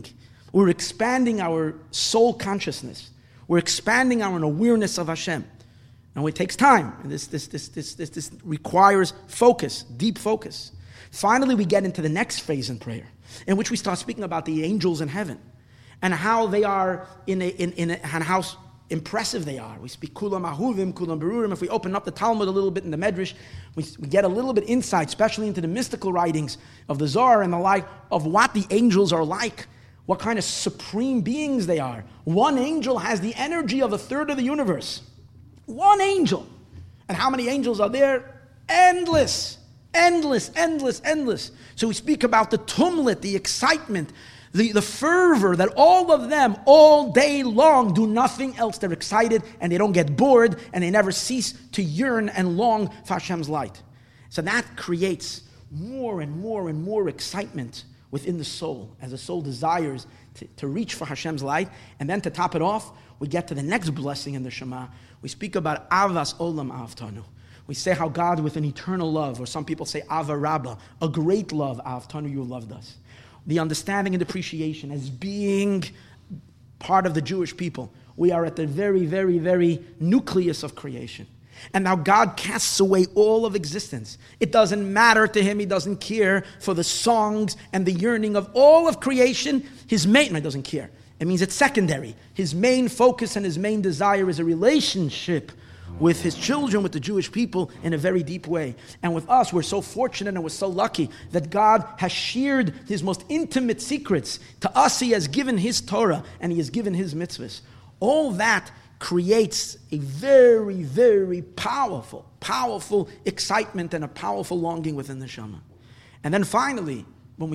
Speaker 2: our soul consciousness, we're expanding our awareness of Hashem. And it takes time, and this requires focus, deep focus. Finally, we get into the next phase in prayer, in which we start speaking about the angels in heaven and how they are and how impressive they are. We speak kulam ahuvim, kulam berurim. If we open up the Talmud a little bit in the Medrash, we get a little bit insight, especially into the mystical writings of the Zohar and the like, of what the angels are like, what kind of supreme beings they are. One angel has the energy of a third of the universe. One angel. And how many angels are there? Endless. Endless. So we speak about the tumult, the excitement, the fervor that all of them, all day long, do nothing else. They're excited and they don't get bored and they never cease to yearn and long for Hashem's light. So that creates more and more excitement within the soul, as the soul desires to reach for Hashem's light. And then to top it off, we get to the next blessing in the Shema. We speak about Avas Olam Avtanu. We say how God, with an eternal love, or some people say Ava Rabbah, a great love, Avtanu, you loved us. The understanding and appreciation as being part of the Jewish people. We are at the very, very, very nucleus of creation. And now God casts away all of existence. It doesn't matter to Him. He doesn't care for the songs and the yearning of all of creation. His main, He doesn't care. It means it's secondary. His main focus and His main desire is a relationship with His children, with the Jewish people, in a very deep way. And with us, we're so fortunate and we're so lucky that God has shared His most intimate secrets. To us, He has given His Torah and He has given His mitzvahs. All that creates a very, very powerful excitement and a powerful longing within the Shema. And then finally, when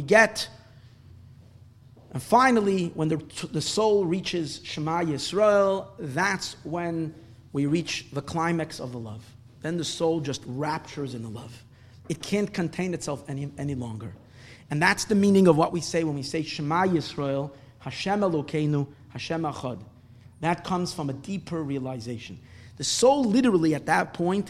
Speaker 2: the soul reaches Shema Yisrael, that's when we reach the climax of the love. Then the soul just raptures in the love. It can't contain itself any longer. And that's the meaning of what we say when we say Shema Yisrael, Hashem Elokeinu, Hashem Echad. That comes from a deeper realization. The soul literally at that point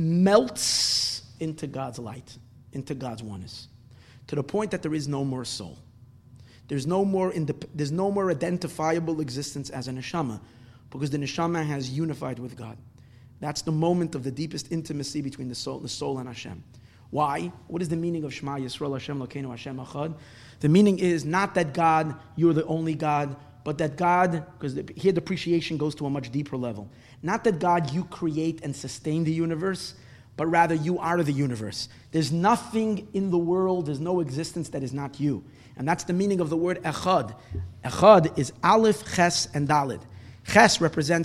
Speaker 2: melts into God's light, into God's oneness, to the point that there is no more soul. There's no more identifiable existence as a neshama, because the neshama has unified with God. That's the moment of the deepest intimacy between the soul and Hashem. Why? What is the meaning of Shema Yisrael, Hashem Elokeinu, Hashem Echad? The meaning is not that God, you're the only God, but that God, because here the appreciation goes to a much deeper level. Not that God, you create and sustain the universe, but rather you are the universe. There's nothing in the world, there's no existence that is not you. And that's the meaning of the word Echad. Echad is Aleph, Ches, and Daled. Ches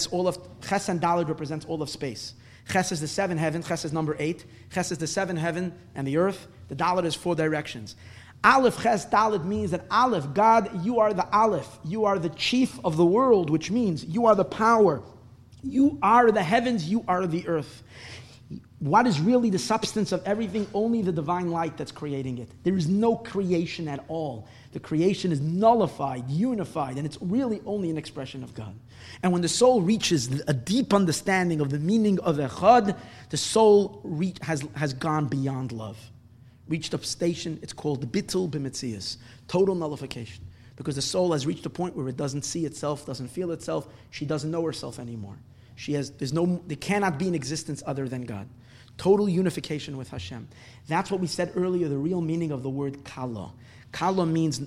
Speaker 2: and Daled represents all of space. Ches is the seven heavens, Ches is number 8. Ches is the seven heaven and the earth. The Daled is 4 directions. Aleph, Ches, Daled means that Aleph, God, you are the Aleph. You are the chief of the world, which means you are the power. You are the heavens, you are the earth. What is really the substance of everything? Only the divine light that's creating it. There is no creation at all. The creation is nullified, unified, and it's really only an expression of God. And when the soul reaches a deep understanding of the meaning of Echad, the soul has gone beyond love. Reached a station, it's called the Bittul B'Metzias, total nullification. Because the soul has reached a point where it doesn't see itself, doesn't feel itself, she doesn't know herself anymore. There cannot be an existence other than God. Total unification with Hashem. That's what we said earlier, the real meaning of the word Kala. Kala means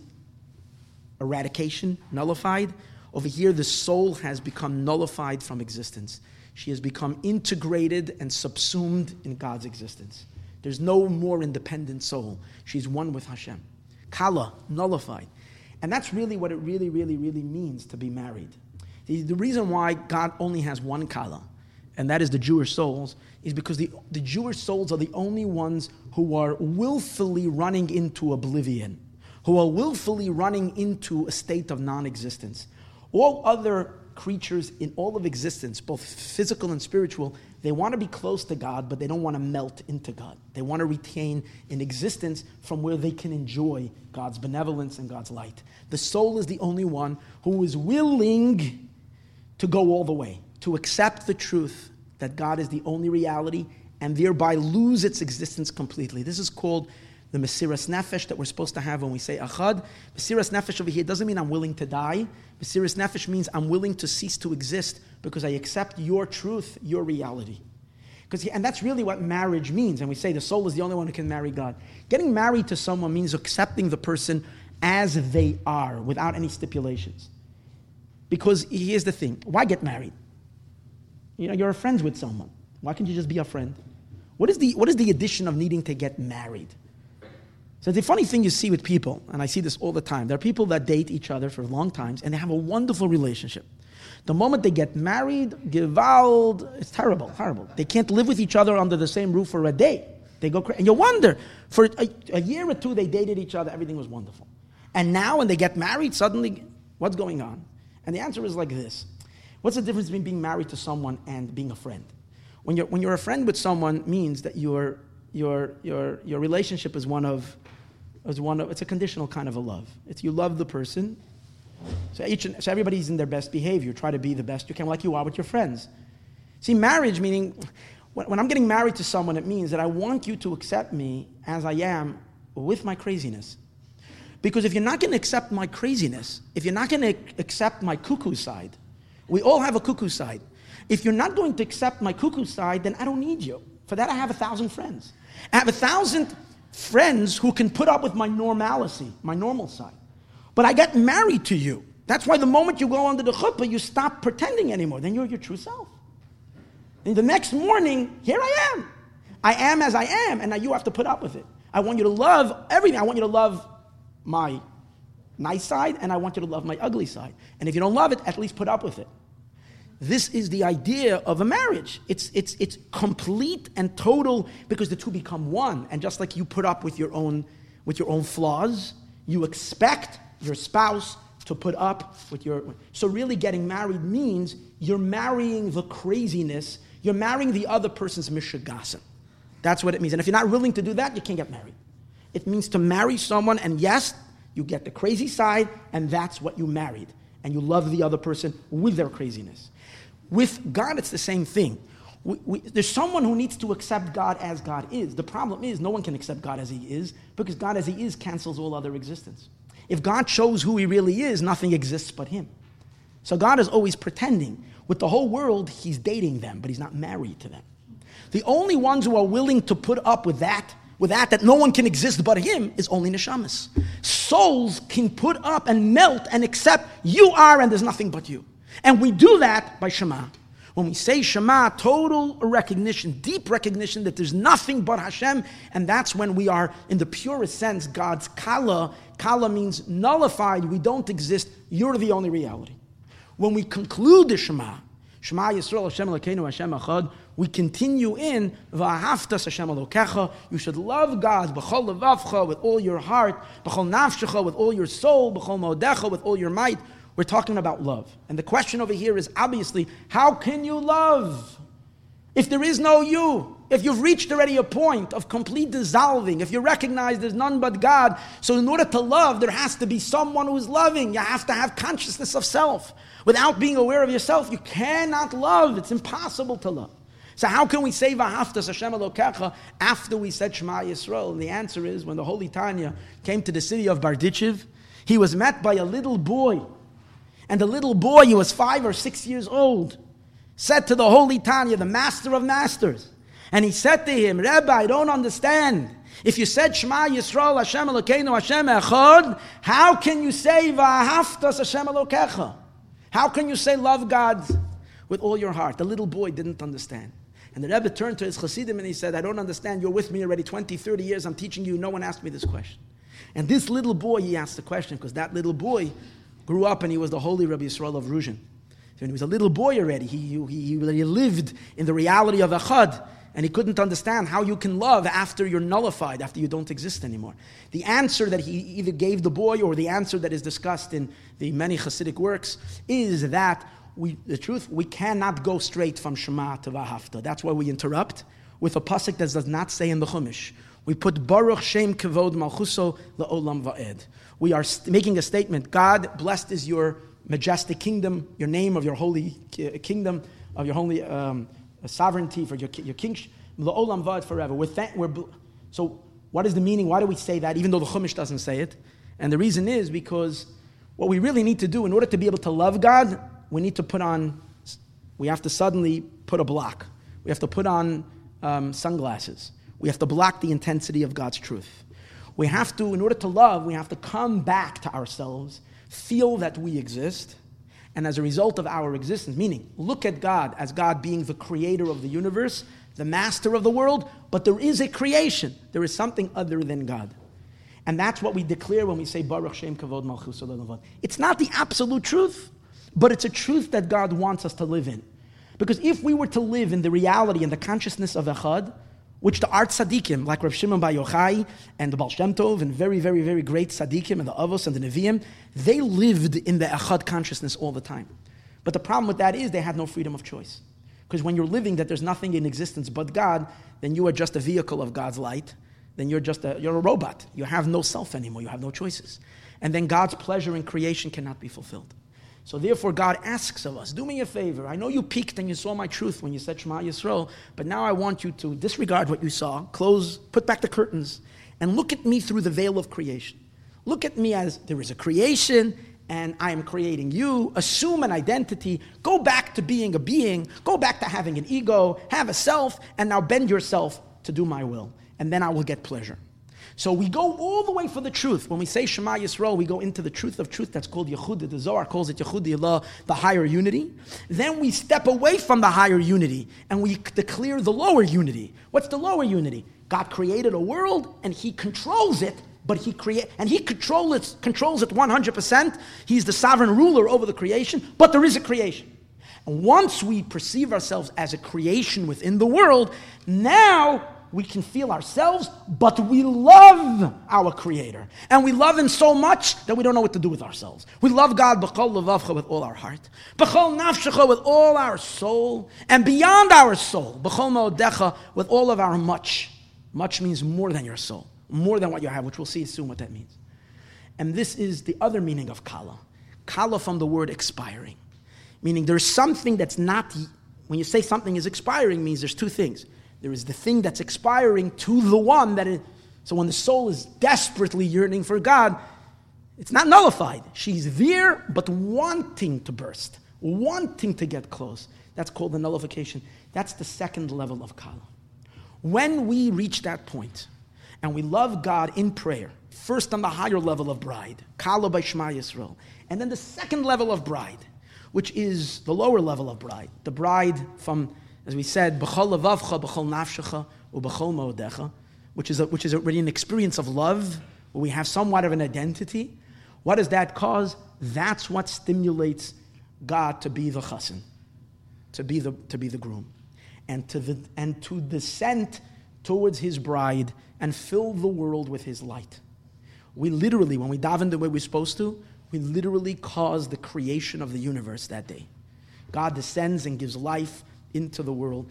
Speaker 2: eradication, nullified. Over here, the soul has become nullified from existence. She has become integrated and subsumed in God's existence. There's no more independent soul. She's one with Hashem. Kala, nullified. And that's really what it really, really, really means to be married. The reason why God only has one kala, and that is the Jewish souls, is because the Jewish souls are the only ones who are willfully running into oblivion, who are willfully running into a state of non-existence. All other creatures in all of existence, both physical and spiritual, they want to be close to God, but they don't want to melt into God. They want to retain an existence from where they can enjoy God's benevolence and God's light. The soul is the only one who is willing to go all the way, to accept the truth that God is the only reality and thereby lose its existence completely. This is called the Mesiras Nefesh that we're supposed to have when we say Achad. Mesiras Nefesh over here doesn't mean I'm willing to die. Mesiras Nefesh means I'm willing to cease to exist because I accept your truth, your reality. And that's really what marriage means. And we say the soul is the only one who can marry God. Getting married to someone means accepting the person as they are without any stipulations. Because here's the thing. Why get married? You're friends with someone. Why can't you just be a friend? What is the addition of needing to get married? So the funny thing you see with people, and I see this all the time, there are people that date each other for long times and they have a wonderful relationship. The moment they get married, gewalt, it's terrible, horrible. They can't live with each other under the same roof for a day. They go crazy. And you wonder, for a year or two they dated each other, everything was wonderful. And now when they get married, suddenly, what's going on? And the answer is like this. What's the difference between being married to someone and being a friend? When you're a friend with someone means that your relationship is it's a conditional kind of a love. It's you love the person. So everybody's in their best behavior. Try to be the best you can, like you are with your friends. See, marriage meaning, when I'm getting married to someone, it means that I want you to accept me as I am with my craziness. Because if you're not going to accept my craziness, if you're not going to accept my cuckoo side, we all have a cuckoo side. If you're not going to accept my cuckoo side, then I don't need you. For that, I have 1,000 friends. I have 1,000 friends who can put up with my normalcy, my normal side. But I get married to you. That's why the moment you go under the chuppah, you stop pretending anymore. Then you're your true self. And the next morning, here I am. I am as I am, and now you have to put up with it. I want you to love everything. I want you to love my nice side, and I want you to love my ugly side. And if you don't love it, at least put up with it. This is the idea of a marriage. It's complete and total because the two become one. And just like you put up with your own flaws, you expect your spouse to put up with your... So really getting married means you're marrying the craziness. You're marrying the other person's mishigasim. That's what it means. And if you're not willing to do that, you can't get married. It means to marry someone, and yes, you get the crazy side, and that's what you married. And you love the other person with their craziness. With God, it's the same thing. There's someone who needs to accept God as God is. The problem is no one can accept God as he is because God as he is cancels all other existence. If God shows who he really is, nothing exists but him. So God is always pretending. With the whole world, he's dating them, but he's not married to them. The only ones who are willing to put up with that no one can exist but him, is only neshamas. Souls can put up and melt and accept you are and there's nothing but you. And we do that by Shema. When we say Shema, total recognition, deep recognition that there's nothing but Hashem, and that's when we are, in the purest sense, God's Kala. Kala means nullified, we don't exist, you're the only reality. When we conclude the Shema, Shema Yisrael Hashem Elokeinu Hashem Echad, we continue in V'ahavtas Hashem Elokecha. You should love God b'chol levavcha, with all your heart, b'chol nafshecha, with all your soul, b'chol modecha, with all your might. We're talking about love. And the question over here is obviously, how can you love if there is no you? If you've reached already a point of complete dissolving, if you recognize there's none but God, so in order to love, there has to be someone who's loving. You have to have consciousness of self. Without being aware of yourself, you cannot love. It's impossible to love. So how can we say V'ahavtas Hashem Elokecha after we said Shema Yisrael? And the answer is, when the Holy Tanya came to the city of Bardichev, he was met by a little boy. And the little boy, he was 5 or 6 years old, said to the Holy Tanya, the master of masters, and he said to him, Rebbe, I don't understand. If you said Shema Yisrael Hashem Elokeinu Hashem Echad, how can you say V'ahavtas Hashem Elokecha? How can you say love God with all your heart? The little boy didn't understand. And the Rebbe turned to his Chassidim and he said, I don't understand. You're with me already 20, 30 years. I'm teaching you. No one asked me this question. And this little boy, he asked the question, because that little boy grew up and he was the holy Rabbi Yisrael of Ruzhin. So when he was a little boy already, he lived in the reality of Echad, and he couldn't understand how you can love after you're nullified, after you don't exist anymore. The answer that he either gave the boy, or the answer that is discussed in the many Hasidic works, is that we cannot go straight from Shema to Vahafta. That's why we interrupt with a pasuk that does not say in the Chumash. We put Baruch Shem Kevod Malchuso La'olam Va'ed. We are making a statement. God, blessed is your majestic kingdom, your name of your holy kingdom, of your holy sovereignty, for your kingship, La'olam Va'ed, forever. So what is the meaning? Why do we say that, even though the Chumash doesn't say it? And the reason is because what we really need to do in order to be able to love God, we have to suddenly put a block. We have to put on sunglasses. We have to block the intensity of God's truth. We have to, in order to love, we have to come back to ourselves, feel that we exist, and as a result of our existence, meaning look at God as God being the creator of the universe, the master of the world, but there is a creation. There is something other than God. And that's what we declare when we say Baruch Shem Kavod Malchus Le'olam. It's not the absolute truth, but it's a truth that God wants us to live in. Because if we were to live in the reality and the consciousness of Echad, which the art tzaddikim, like Rav Shimon Bar Yochai and the Baal Shem Tov, and very, very, very great tzaddikim, and the Avos and the Nevi'im, they lived in the Echad consciousness all the time. But the problem with that is they had no freedom of choice. Because when you're living that there's nothing in existence but God, then you are just a vehicle of God's light. Then you're a robot. You have no self anymore. You have no choices. And then God's pleasure in creation cannot be fulfilled. So therefore God asks of us, do me a favor. I know you peeked and you saw my truth when you said Shema Yisrael, but now I want you to disregard what you saw, put back the curtains, and look at me through the veil of creation. Look at me as there is a creation, and I am creating you. Assume an identity. Go back to being a being. Go back to having an ego. Have a self, and now bend yourself to do my will. And then I will get pleasure. So we go all the way for the truth. When we say Shema Yisrael, we go into the truth of truth. That's called Yehud. The Zohar calls it Yehud Allah, the higher unity. Then we step away from the higher unity and we declare the lower unity. What's the lower unity? God created a world and He controls it, but He controls it 100%. He's the sovereign ruler over the creation, but there is a creation. And once we perceive ourselves as a creation within the world, now we can feel ourselves, but we love our Creator. And we love Him so much that we don't know what to do with ourselves. We love God b'chol levavcha, with all our heart, b'chol nafshecha, with all our soul, and beyond our soul, b'chol ma'odecha, with all of our much. Much means more than your soul, more than what you have, which we'll see soon what that means. And this is the other meaning of kala. Kala from the word expiring. Meaning there's something that's not, when you say something is expiring, means there's two things. There is the thing that's expiring to the one that is. So when the soul is desperately yearning for God, it's not nullified. She's there, but wanting to burst, wanting to get close. That's called the nullification. That's the second level of kala. When we reach that point, and we love God in prayer, first on the higher level of bride, kala by Shema Yisrael, and then the second level of bride, which is the lower level of bride, the bride from, as we said, b'chol levavcha, b'chol nafshecha, u'b'chol ma'odecha, which is already an experience of love, where we have somewhat of an identity. What does that cause? That's what stimulates God to be the chassan, to be the groom, and to descend towards His bride and fill the world with His light. We literally, when we daven the way we're supposed to, we literally cause the creation of the universe that day. God descends and gives life into the world.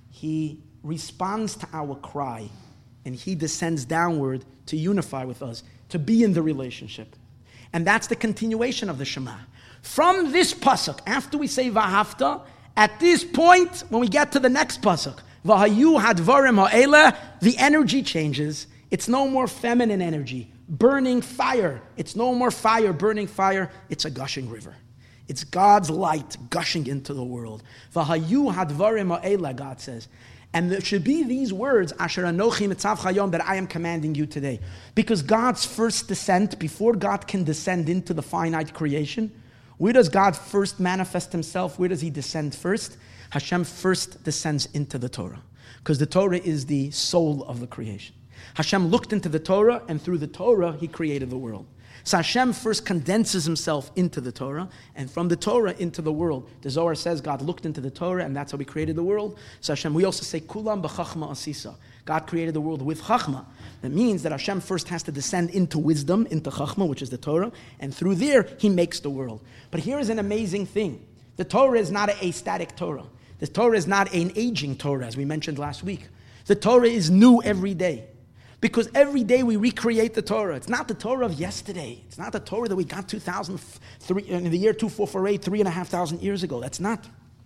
Speaker 2: He responds to our cry, and He descends downward to unify with us, to be in the relationship. And that's the continuation of the Shema. From this pasuk, after we say Vahafta, at this point, when we get to the next pasuk, Vahayu hadvarim ha'ela, the energy changes. It's no more feminine energy, burning fire. It's no more fire, burning fire. It's a gushing river. It's God's light gushing into the world. Vahayu hadvarim ha'ela, God says. And there should be these words, Asher anochi mitzav chayom, that I am commanding you today. Because God's first descent, before God can descend into the finite creation, where does God first manifest Himself? Where does He descend first? Hashem first descends into the Torah. Because the Torah is the soul of the creation. Hashem looked into the Torah, and through the Torah, He created the world. So Hashem first condenses Himself into the Torah, and from the Torah into the world. The Zohar says God looked into the Torah, and that's how He created the world. So Hashem, we also say, Kulam b'chachma asisa. God created the world with chachma. That means that Hashem first has to descend into wisdom, into chachma, which is the Torah, and through there, He makes the world. But here is an amazing thing. The Torah is not a static Torah. The Torah is not an aging Torah, as we mentioned last week. The Torah is new every day. Because every day we recreate the Torah. It's not the Torah of yesterday. It's not the Torah that we got 2003 in the year 2448, 3,500 years ago. That's not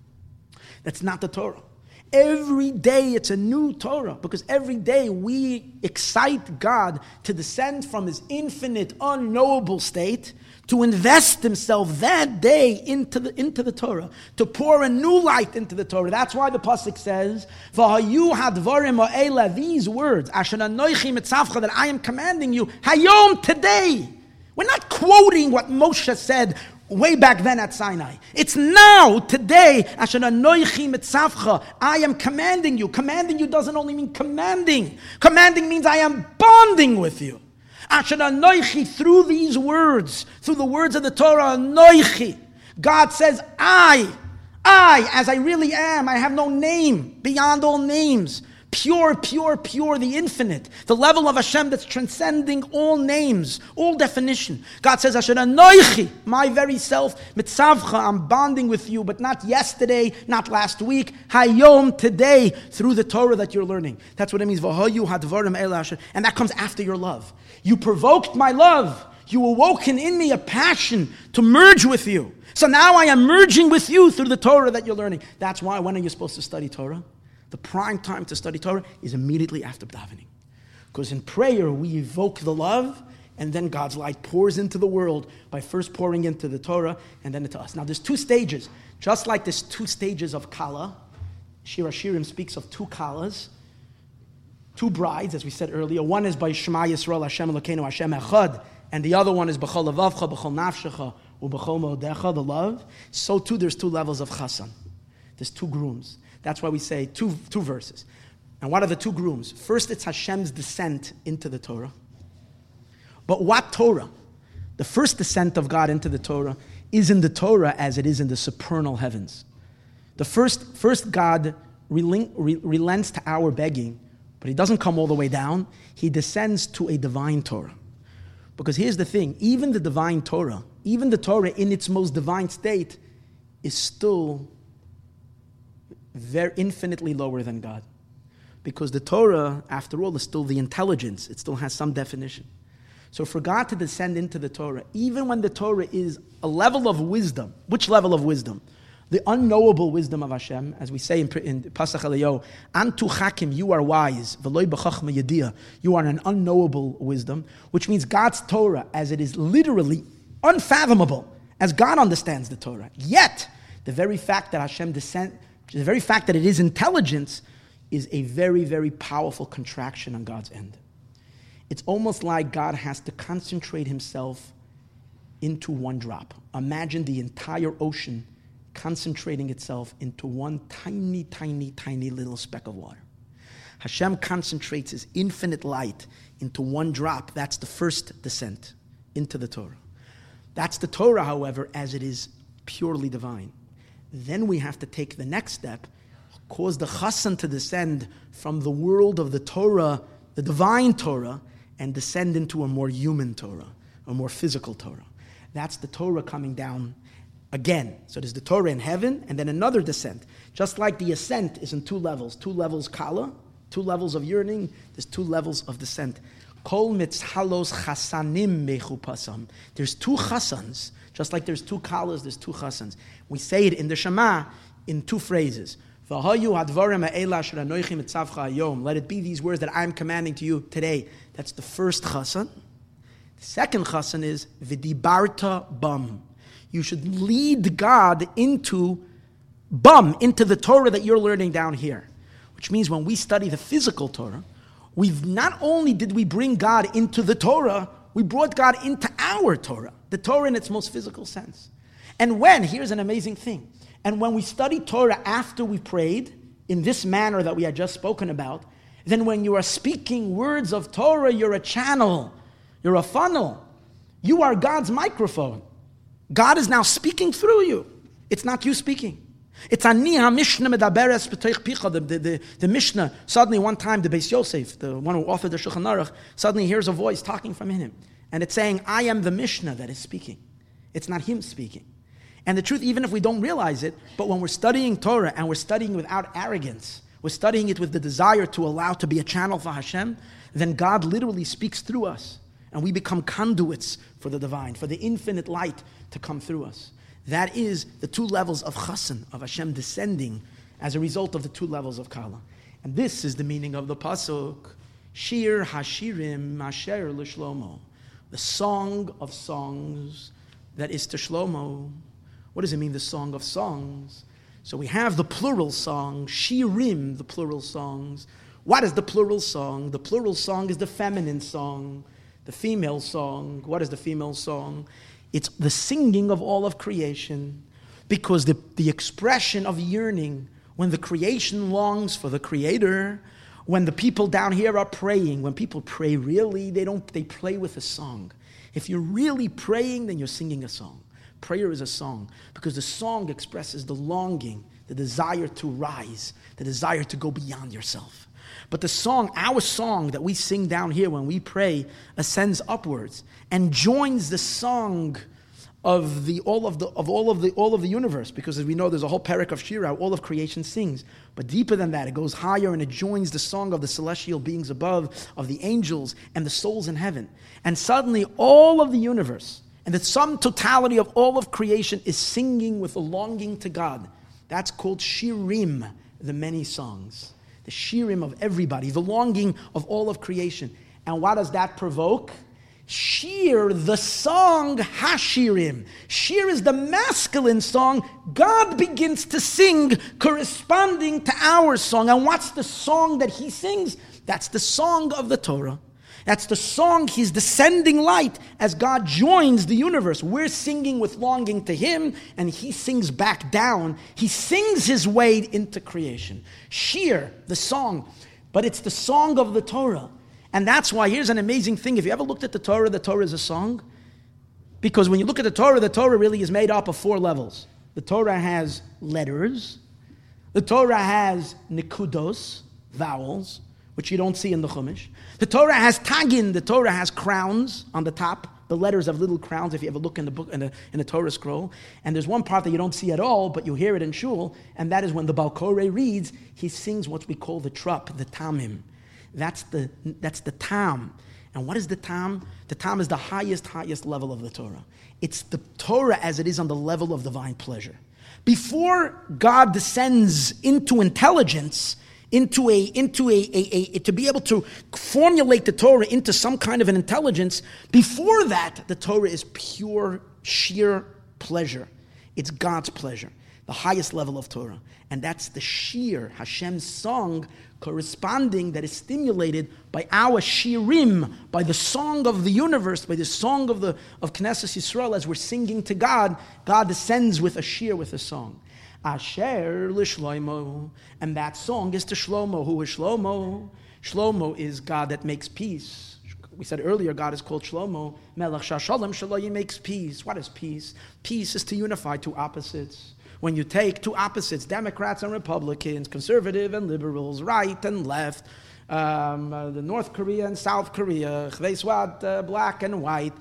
Speaker 2: the Torah. Every day it's a new Torah, because every day we excite God to descend from His infinite, unknowable state, to invest Himself that day into the Torah, to pour a new light into the Torah. That's why the pasuk says, "V'hayu hadvarim ha'ela," these words, "Asher anochi mitzavcha," that I am commanding you, hayom, today. We're not quoting what Moshe said way back then at Sinai. It's now, today, Asher anochi mitzavcha, I am commanding you. Commanding you doesn't only mean commanding. Commanding means I am bonding with you. Asher anochi, through these words, through the words of the Torah, anochi, God says, I, as I really am, I have no name beyond all names. Pure, the infinite. The level of Hashem that's transcending all names, all definition. God says, Asher anochi, my very self, mitzavcha, I'm bonding with you, but not yesterday, not last week, hayom, today, through the Torah that you're learning. That's what it means, v'hayu hadvarim el asher, and that comes after your love. You provoked my love. You awoken in me a passion to merge with you. So now I am merging with you through the Torah that you're learning. That's why, when are you supposed to study Torah? The prime time to study Torah is immediately after davening. Because in prayer, we evoke the love, and then God's light pours into the world by first pouring into the Torah and then into us. Now, there's two stages. Just like there's two stages of Kala, Shir HaShirim speaks of two Kalas, two brides, as we said earlier. One is by Shema Yisrael, Hashem Elokeinu, Hashem Echad, and the other one is B'chol Levavcha, B'chol Nafshecha, U'B'chol Mo'odecha, the love. So too, there's two levels of Chasan. There's two grooms. That's why we say two verses. And what are the two grooms? First, it's Hashem's descent into the Torah. But what Torah? The first descent of God into the Torah is in the Torah as it is in the supernal heavens. The first God relents to our begging, but He doesn't come all the way down. He descends to a divine Torah. Because here's the thing, even the divine Torah, even the Torah in its most divine state, is still very infinitely lower than God. Because the Torah, after all, is still the intelligence. It still has some definition. So for God to descend into the Torah, even when the Torah is a level of wisdom, which level of wisdom? The unknowable wisdom of Hashem, as we say in Pasach Eliyahu, Antu Chakim, you are wise, V'loi b'chachma yediyah, you are an unknowable wisdom, which means God's Torah, as it is literally unfathomable, as God understands the Torah. Yet, the very fact that Hashem descends, the very fact that it is intelligence, is a very, very powerful contraction on God's end. It's almost like God has to concentrate Himself into one drop. Imagine the entire ocean concentrating itself into one tiny, tiny, tiny little speck of water. Hashem concentrates His infinite light into one drop. That's the first descent into the Torah. That's the Torah, however, as it is purely divine. Then we have to take the next step, cause the Chassan to descend from the world of the Torah, the divine Torah, and descend into a more human Torah, a more physical Torah. That's the Torah coming down again. So there's the Torah in heaven, and then another descent. Just like the ascent is in two levels Kala, two levels of yearning, there's two levels of descent. Kol mitzhalos chasanim mechupasam. There's two chasans. Just like there's two kalas, there's two chasans. We say it in the Shema in two phrases. Let it be these words that I'm commanding to you today. That's the first chasan. The second chasan is v'dibarta bam. You should lead God into the Torah that you're learning down here. Which means when we study the physical Torah, we've not only did we bring God into the Torah, we brought God into our Torah. The Torah in its most physical sense. And here's an amazing thing, and when we study Torah after we prayed, in this manner that we had just spoken about, then when you are speaking words of Torah, you're a channel, you're a funnel. You are God's microphone. God is now speaking through you. It's not you speaking. It's Ani HaMishnah Medaberes B'toich Picha. The Mishnah, suddenly one time, the Beis Yosef, the one who authored the Shulchan Aruch, suddenly hears a voice talking from him. And it's saying, I am the Mishnah that is speaking. It's not him speaking. And the truth, even if we don't realize it, but when we're studying Torah and we're studying without arrogance, we're studying it with the desire to allow to be a channel for Hashem, then God literally speaks through us. And we become conduits for the divine, for the infinite light to come through us. That is the two levels of chassan, of Hashem descending as a result of the two levels of kala. And this is the meaning of the pasuk, Shir Hashirim Asher L'Shlomo, the song of songs that is to Shlomo. What does it mean, the song of songs? So we have the plural song, Shirim, the plural songs. What is the plural song? The plural song is the feminine song, the female song. What is the female song? It's the singing of all of creation, because the expression of yearning, when the creation longs for the Creator, when the people down here are praying, when people pray really, they pray with a song. If you're really praying, then you're singing a song. Prayer is a song, because the song expresses the longing, the desire to rise, the desire to go beyond yourself. But the song, our song that we sing down here when we pray, ascends upwards and joins the song of all of the universe, because as we know, there's a whole parak of Shira, all of creation sings. But deeper than that, it goes higher and it joins the song of the celestial beings above, of the angels and the souls in heaven. And suddenly, all of the universe and the sum totality of all of creation is singing with a longing to God. That's called Shirim, the many songs. The shirim of everybody, the longing of all of creation. And what does that provoke? Shir, the song, Hashirim. Shir is the masculine song. God begins to sing corresponding to our song. And what's the song that he sings? That's the song of the Torah. That's the song, his descending light as God joins the universe. We're singing with longing to him, and he sings back down. He sings his way into creation. Shir, the song, but it's the song of the Torah. And that's why, here's an amazing thing. If you ever looked at the Torah is a song. Because when you look at the Torah really is made up of 4 levels. The Torah has letters. The Torah has nikudos, vowels, which you don't see in the Chumash. The Torah has tagin, the Torah has crowns on the top. The letters have little crowns if you ever look in the book, in the Torah scroll. And there's one part that you don't see at all, but you hear it in shul, and that is when the Baal Koreh reads, he sings what we call the trup, the tamim. That's the tam. And what is the tam? The tam is the highest level of the Torah. It's the Torah as it is on the level of divine pleasure. Before God descends into intelligence, to be able to formulate the Torah into some kind of an intelligence, before that, the Torah is pure, sheer pleasure. It's God's pleasure, the highest level of Torah. And that's the shir, Hashem's song, corresponding, that is stimulated by our shirim, by the song of the universe, by the song of Knesset Yisrael. As we're singing to God, God descends with a shir, with a song. Asher l'Shlomo, and that song is to Shlomo. Who is Shlomo? Shlomo is God that makes peace. We said earlier, God is called Shlomo. Melech Shalom Shaloyim makes peace. What is peace? Peace is to unify two opposites. When you take two opposites, Democrats and Republicans, conservative and liberals, right and left, the North Korea and South Korea, Chveiswat, black and white,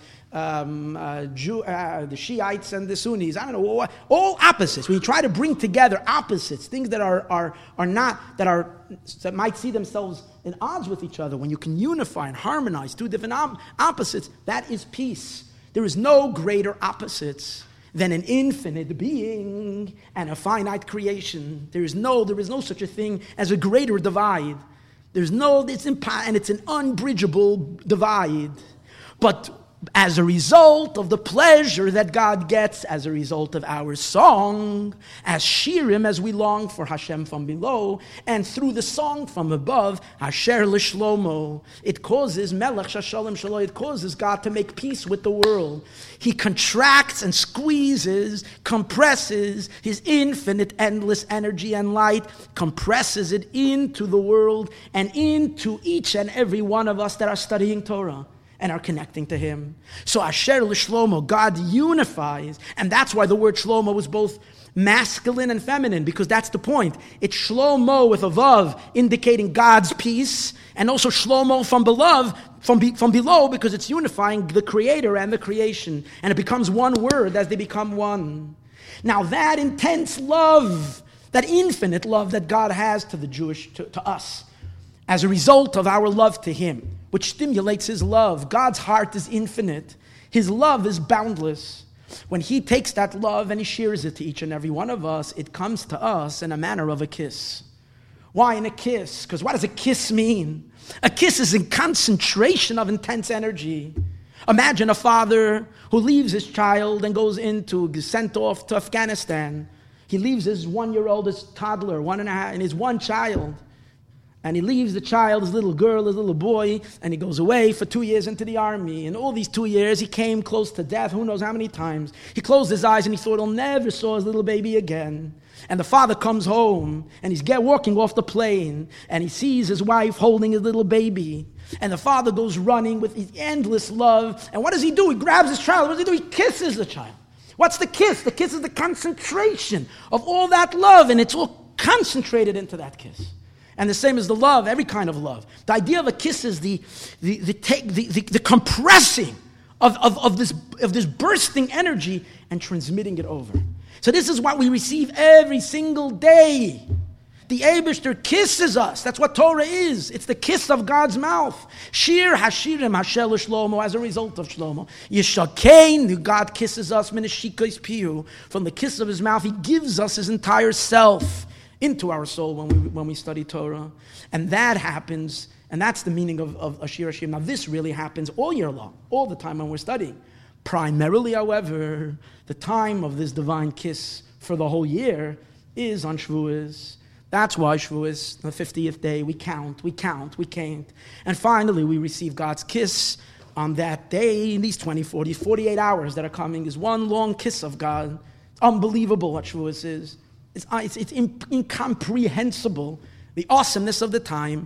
Speaker 2: the Shiites and the Sunnis, I don't know, all opposites. When you try to bring together opposites, things that that might see themselves in odds with each other, when you can unify and harmonize two different opposites, that is peace. There is no greater opposites than an infinite being and a finite creation. There is no such a thing as a greater divide. It's an unbridgeable divide. But as a result of the pleasure that God gets as a result of our song, as shirim, as we long for Hashem from below, and through the song from above, Asher L'Shlomo, it causes Melech Shashalom Shalo, it causes God to make peace with the world. He contracts and squeezes, compresses his infinite, endless energy and light, compresses it into the world and into each and every one of us that are studying Torah and are connecting to him. So Asher L'Shlomo, God unifies, and that's why the word Shlomo is both masculine and feminine, because that's the point. It's Shlomo with a vav, indicating God's peace, and also Shlomo from below, because it's unifying the creator and the creation, and it becomes one word as they become one. Now that intense love, that infinite love that God has to the Jewish, to us, as a result of our love to him, which stimulates his love. God's heart is infinite. His love is boundless. When he takes that love and he shares it to each and every one of us, it comes to us in a manner of a kiss. Why in a kiss? Because what does a kiss mean? A kiss is a concentration of intense energy. Imagine a father who leaves his child and gets sent off to Afghanistan. He leaves his 1-year-old, his toddler, 1.5, and his one child. And he leaves the child, his little girl, his little boy, and he goes away for 2 years into the army. And all these 2 years, he came close to death, who knows how many times. He closed his eyes and he thought he'll never saw his little baby again. And the father comes home, and he's walking off the plane, and he sees his wife holding his little baby. And the father goes running with his endless love. And what does he do? He grabs his child. What does he do? He kisses the child. What's the kiss? The kiss is the concentration of all that love, and it's all concentrated into that kiss. And the same as the love, every kind of love. The idea of a kiss is the compressing of this bursting energy and transmitting it over. So this is what we receive every single day. The Eibishter kisses us. That's what Torah is. It's the kiss of God's mouth. Shir hashirim Asher L'Shlomo, as a result of Shlomo. Yishakein, God kisses us, minashikois pihu. From the kiss of his mouth, he gives us his entire self into our soul when we study Torah. And that happens, and that's the meaning of Ashir Hashirim. Now this really happens all year long, all the time when we're studying. Primarily, however, the time of this divine kiss for the whole year is on Shavuos. That's why Shavuos, the 50th day, we count. And finally, we receive God's kiss on that day, in these 48 hours that are coming, is one long kiss of God. It's unbelievable what Shavuos is. It's incomprehensible, the awesomeness of the time.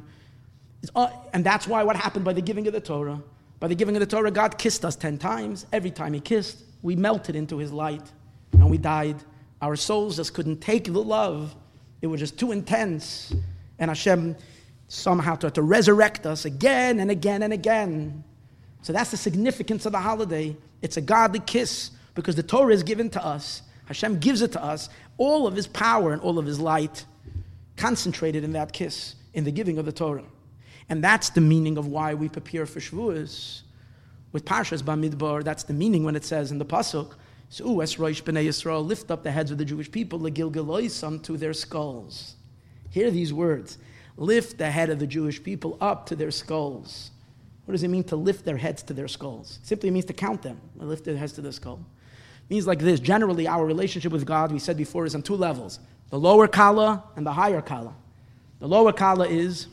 Speaker 2: And that's why what happened by the giving of the Torah. By the giving of the Torah, God kissed us 10 times. Every time he kissed, we melted into his light and we died. Our souls just couldn't take the love. It was just too intense. And Hashem somehow tried to resurrect us again and again and again. So that's the significance of the holiday. It's a godly kiss because the Torah is given to us. Hashem gives it to us, all of his power and all of his light concentrated in that kiss, in the giving of the Torah. And that's the meaning of why we prepare for Shavuos. With Parshas Bamidbar, that's the meaning when it says in the Pasuk, So es roish b'nei Yisrael, lift up the heads of the Jewish people, legilgeloisam, to their skulls. Hear these words, lift the head of the Jewish people up to their skulls. What does it mean to lift their heads to their skulls? It simply means to count them, lift their heads to their skull. Means like this. Generally, our relationship with God, we said before, is on 2 levels. The lower kala and the higher kala. The lower kala is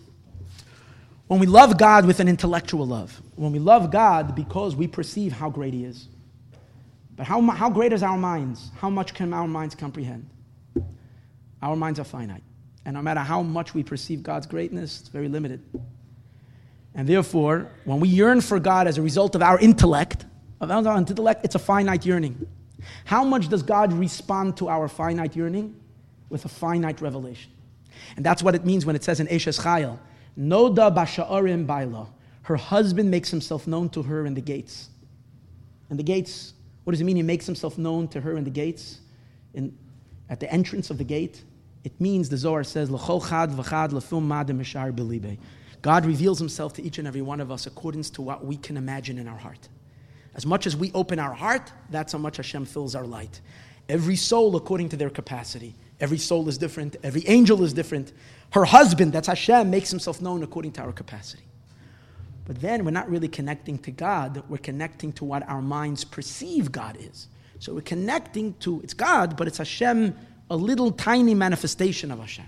Speaker 2: when we love God with an intellectual love. When we love God because we perceive how great he is. But how great is our minds? How much can our minds comprehend? Our minds are finite. And no matter how much we perceive God's greatness, it's very limited. And therefore, when we yearn for God as a result of our intellect, it's a finite yearning. How much does God respond to our finite yearning? With a finite revelation. And that's what it means when it says in Eshes Chayil, Noda b'sha'arim baila. Her husband makes himself known to her in the gates. In the gates, what does it mean he makes himself known to her in the gates? At the entrance of the gate, it means, the Zohar says, L'chol chad v'chad lefum madem mishar b'libei. God reveals himself to each and every one of us according to what we can imagine in our heart. As much as we open our heart, that's how much Hashem fills our light. Every soul according to their capacity. Every soul is different. Every angel is different. Her husband, that's Hashem, makes himself known according to our capacity. But then we're not really connecting to God. We're connecting to what our minds perceive God is. So we're connecting to, it's God, but it's Hashem, a little tiny manifestation of Hashem.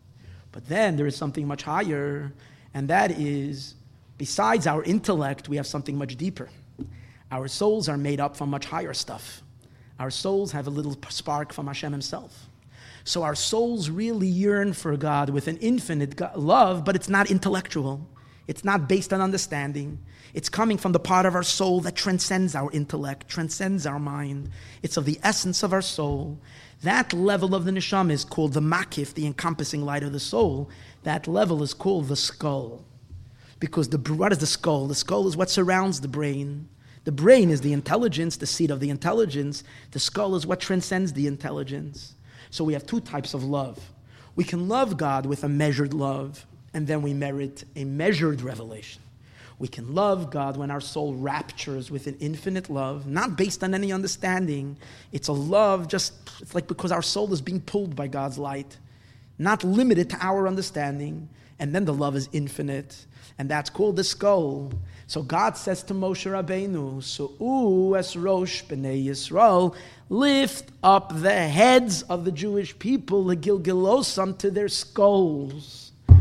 Speaker 2: But then there is something much higher, and that is, besides our intellect, we have something much deeper. Our souls are made up from much higher stuff. Our souls have a little spark from Hashem himself. So our souls really yearn for God with an infinite love, but it's not intellectual. It's not based on understanding. It's coming from the part of our soul that transcends our intellect, transcends our mind. It's of the essence of our soul. That level of the neshama is called the makif, the encompassing light of the soul. That level is called the skull. Because what is the skull? The skull is what surrounds the brain. The brain is the intelligence, the seat of the intelligence. The skull is what transcends the intelligence. So we have two types of love. We can love God with a measured love, and then we merit a measured revelation. We can love God when our soul raptures with an infinite love, not based on any understanding. It's a love it's like because our soul is being pulled by God's light, not limited to our understanding. And then the love is infinite, and that's called the skull. So God says to Moshe Rabbeinu, Su'u es rosh b'nei Yisrael, lift up the heads of the Jewish people, legilgilosam, to their skulls.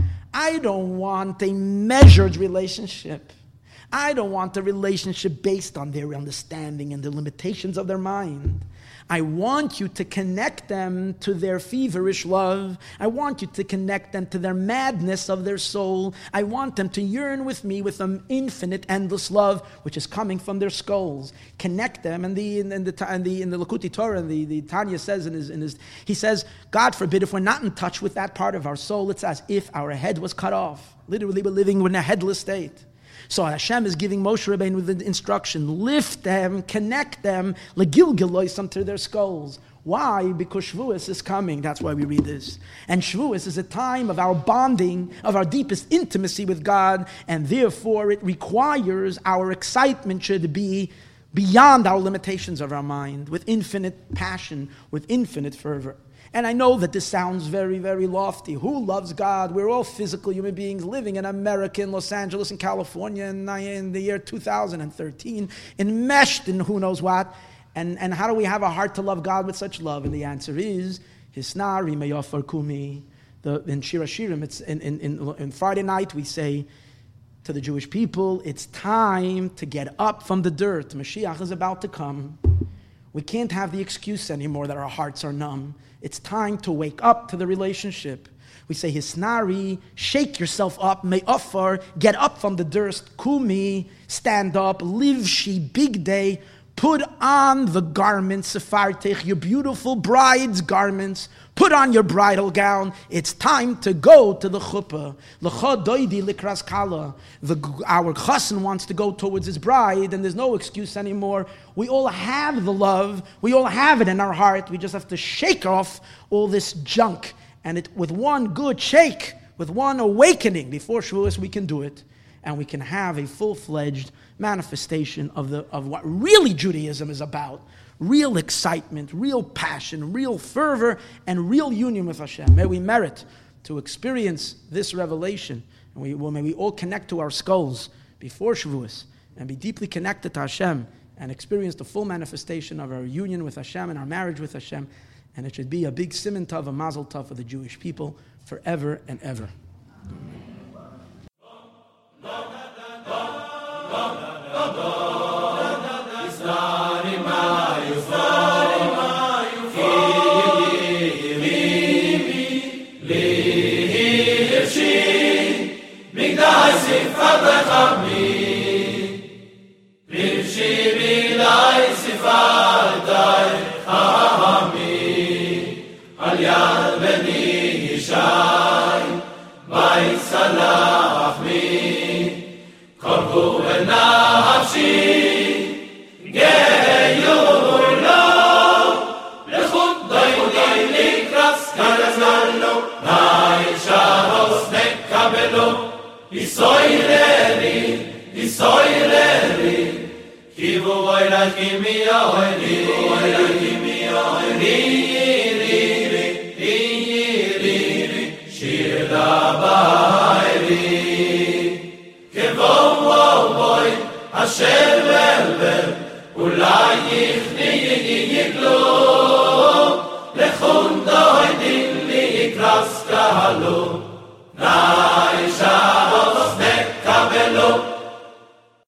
Speaker 2: I don't want a measured relationship. I don't want a relationship based on their understanding and the limitations of their mind. I want you to connect them to their feverish love. I want you to connect them to their madness of their soul. I want them to yearn with me with an infinite, endless love, which is coming from their skulls. Connect them. And in the Likutei Torah, the Tanya says he says, God forbid, if we're not in touch with that part of our soul, it's as if our head was cut off. Literally, we're living in a headless state. So Hashem is giving Moshe Rabbeinu with the instruction, lift them, connect them, legilgiloisam, to their skulls. Why? Because Shavuos is coming. That's why we read this. And Shavuos is a time of our bonding, of our deepest intimacy with God, and therefore it requires our excitement should be beyond our limitations of our mind, with infinite passion, with infinite fervor. And I know that this sounds very, very lofty. Who loves God? We're all physical human beings living in America, in Los Angeles, in California, in the year 2013, enmeshed in who knows what. And how do we have a heart to love God with such love? And the answer is, Hisnari meyafar kumi. In Shir HaShirim, it's in Friday night, we say to the Jewish people, it's time to get up from the dirt. Mashiach is about to come. We can't have the excuse anymore that our hearts are numb. It's time to wake up to the relationship. We say, Hisnari, shake yourself up, me'afar, get up from the dirt, kumi, stand up, livshi, big day, put on the garments, sefartech, your beautiful bride's garments, put on your bridal gown. It's time to go to the chuppah. L'cha doidi likras kala. Our chassan wants to go towards his bride, and there's no excuse anymore. We all have the love. We all have it in our heart. We just have to shake off all this junk. And with one good shake, with one awakening before Shavuos, we can do it. And we can have a full-fledged manifestation of what really Judaism is about. Real excitement, real passion, real fervor, and real union with Hashem. May we merit to experience this revelation. And may we all connect to our skulls before Shavuos and be deeply connected to Hashem and experience the full manifestation of our union with Hashem and our marriage with Hashem. And it should be a big siman tov, a mazel tov for the Jewish people forever and ever.
Speaker 1: Give boy asher velvel ulay ikhni yiglo lechon doy din li kraska hallo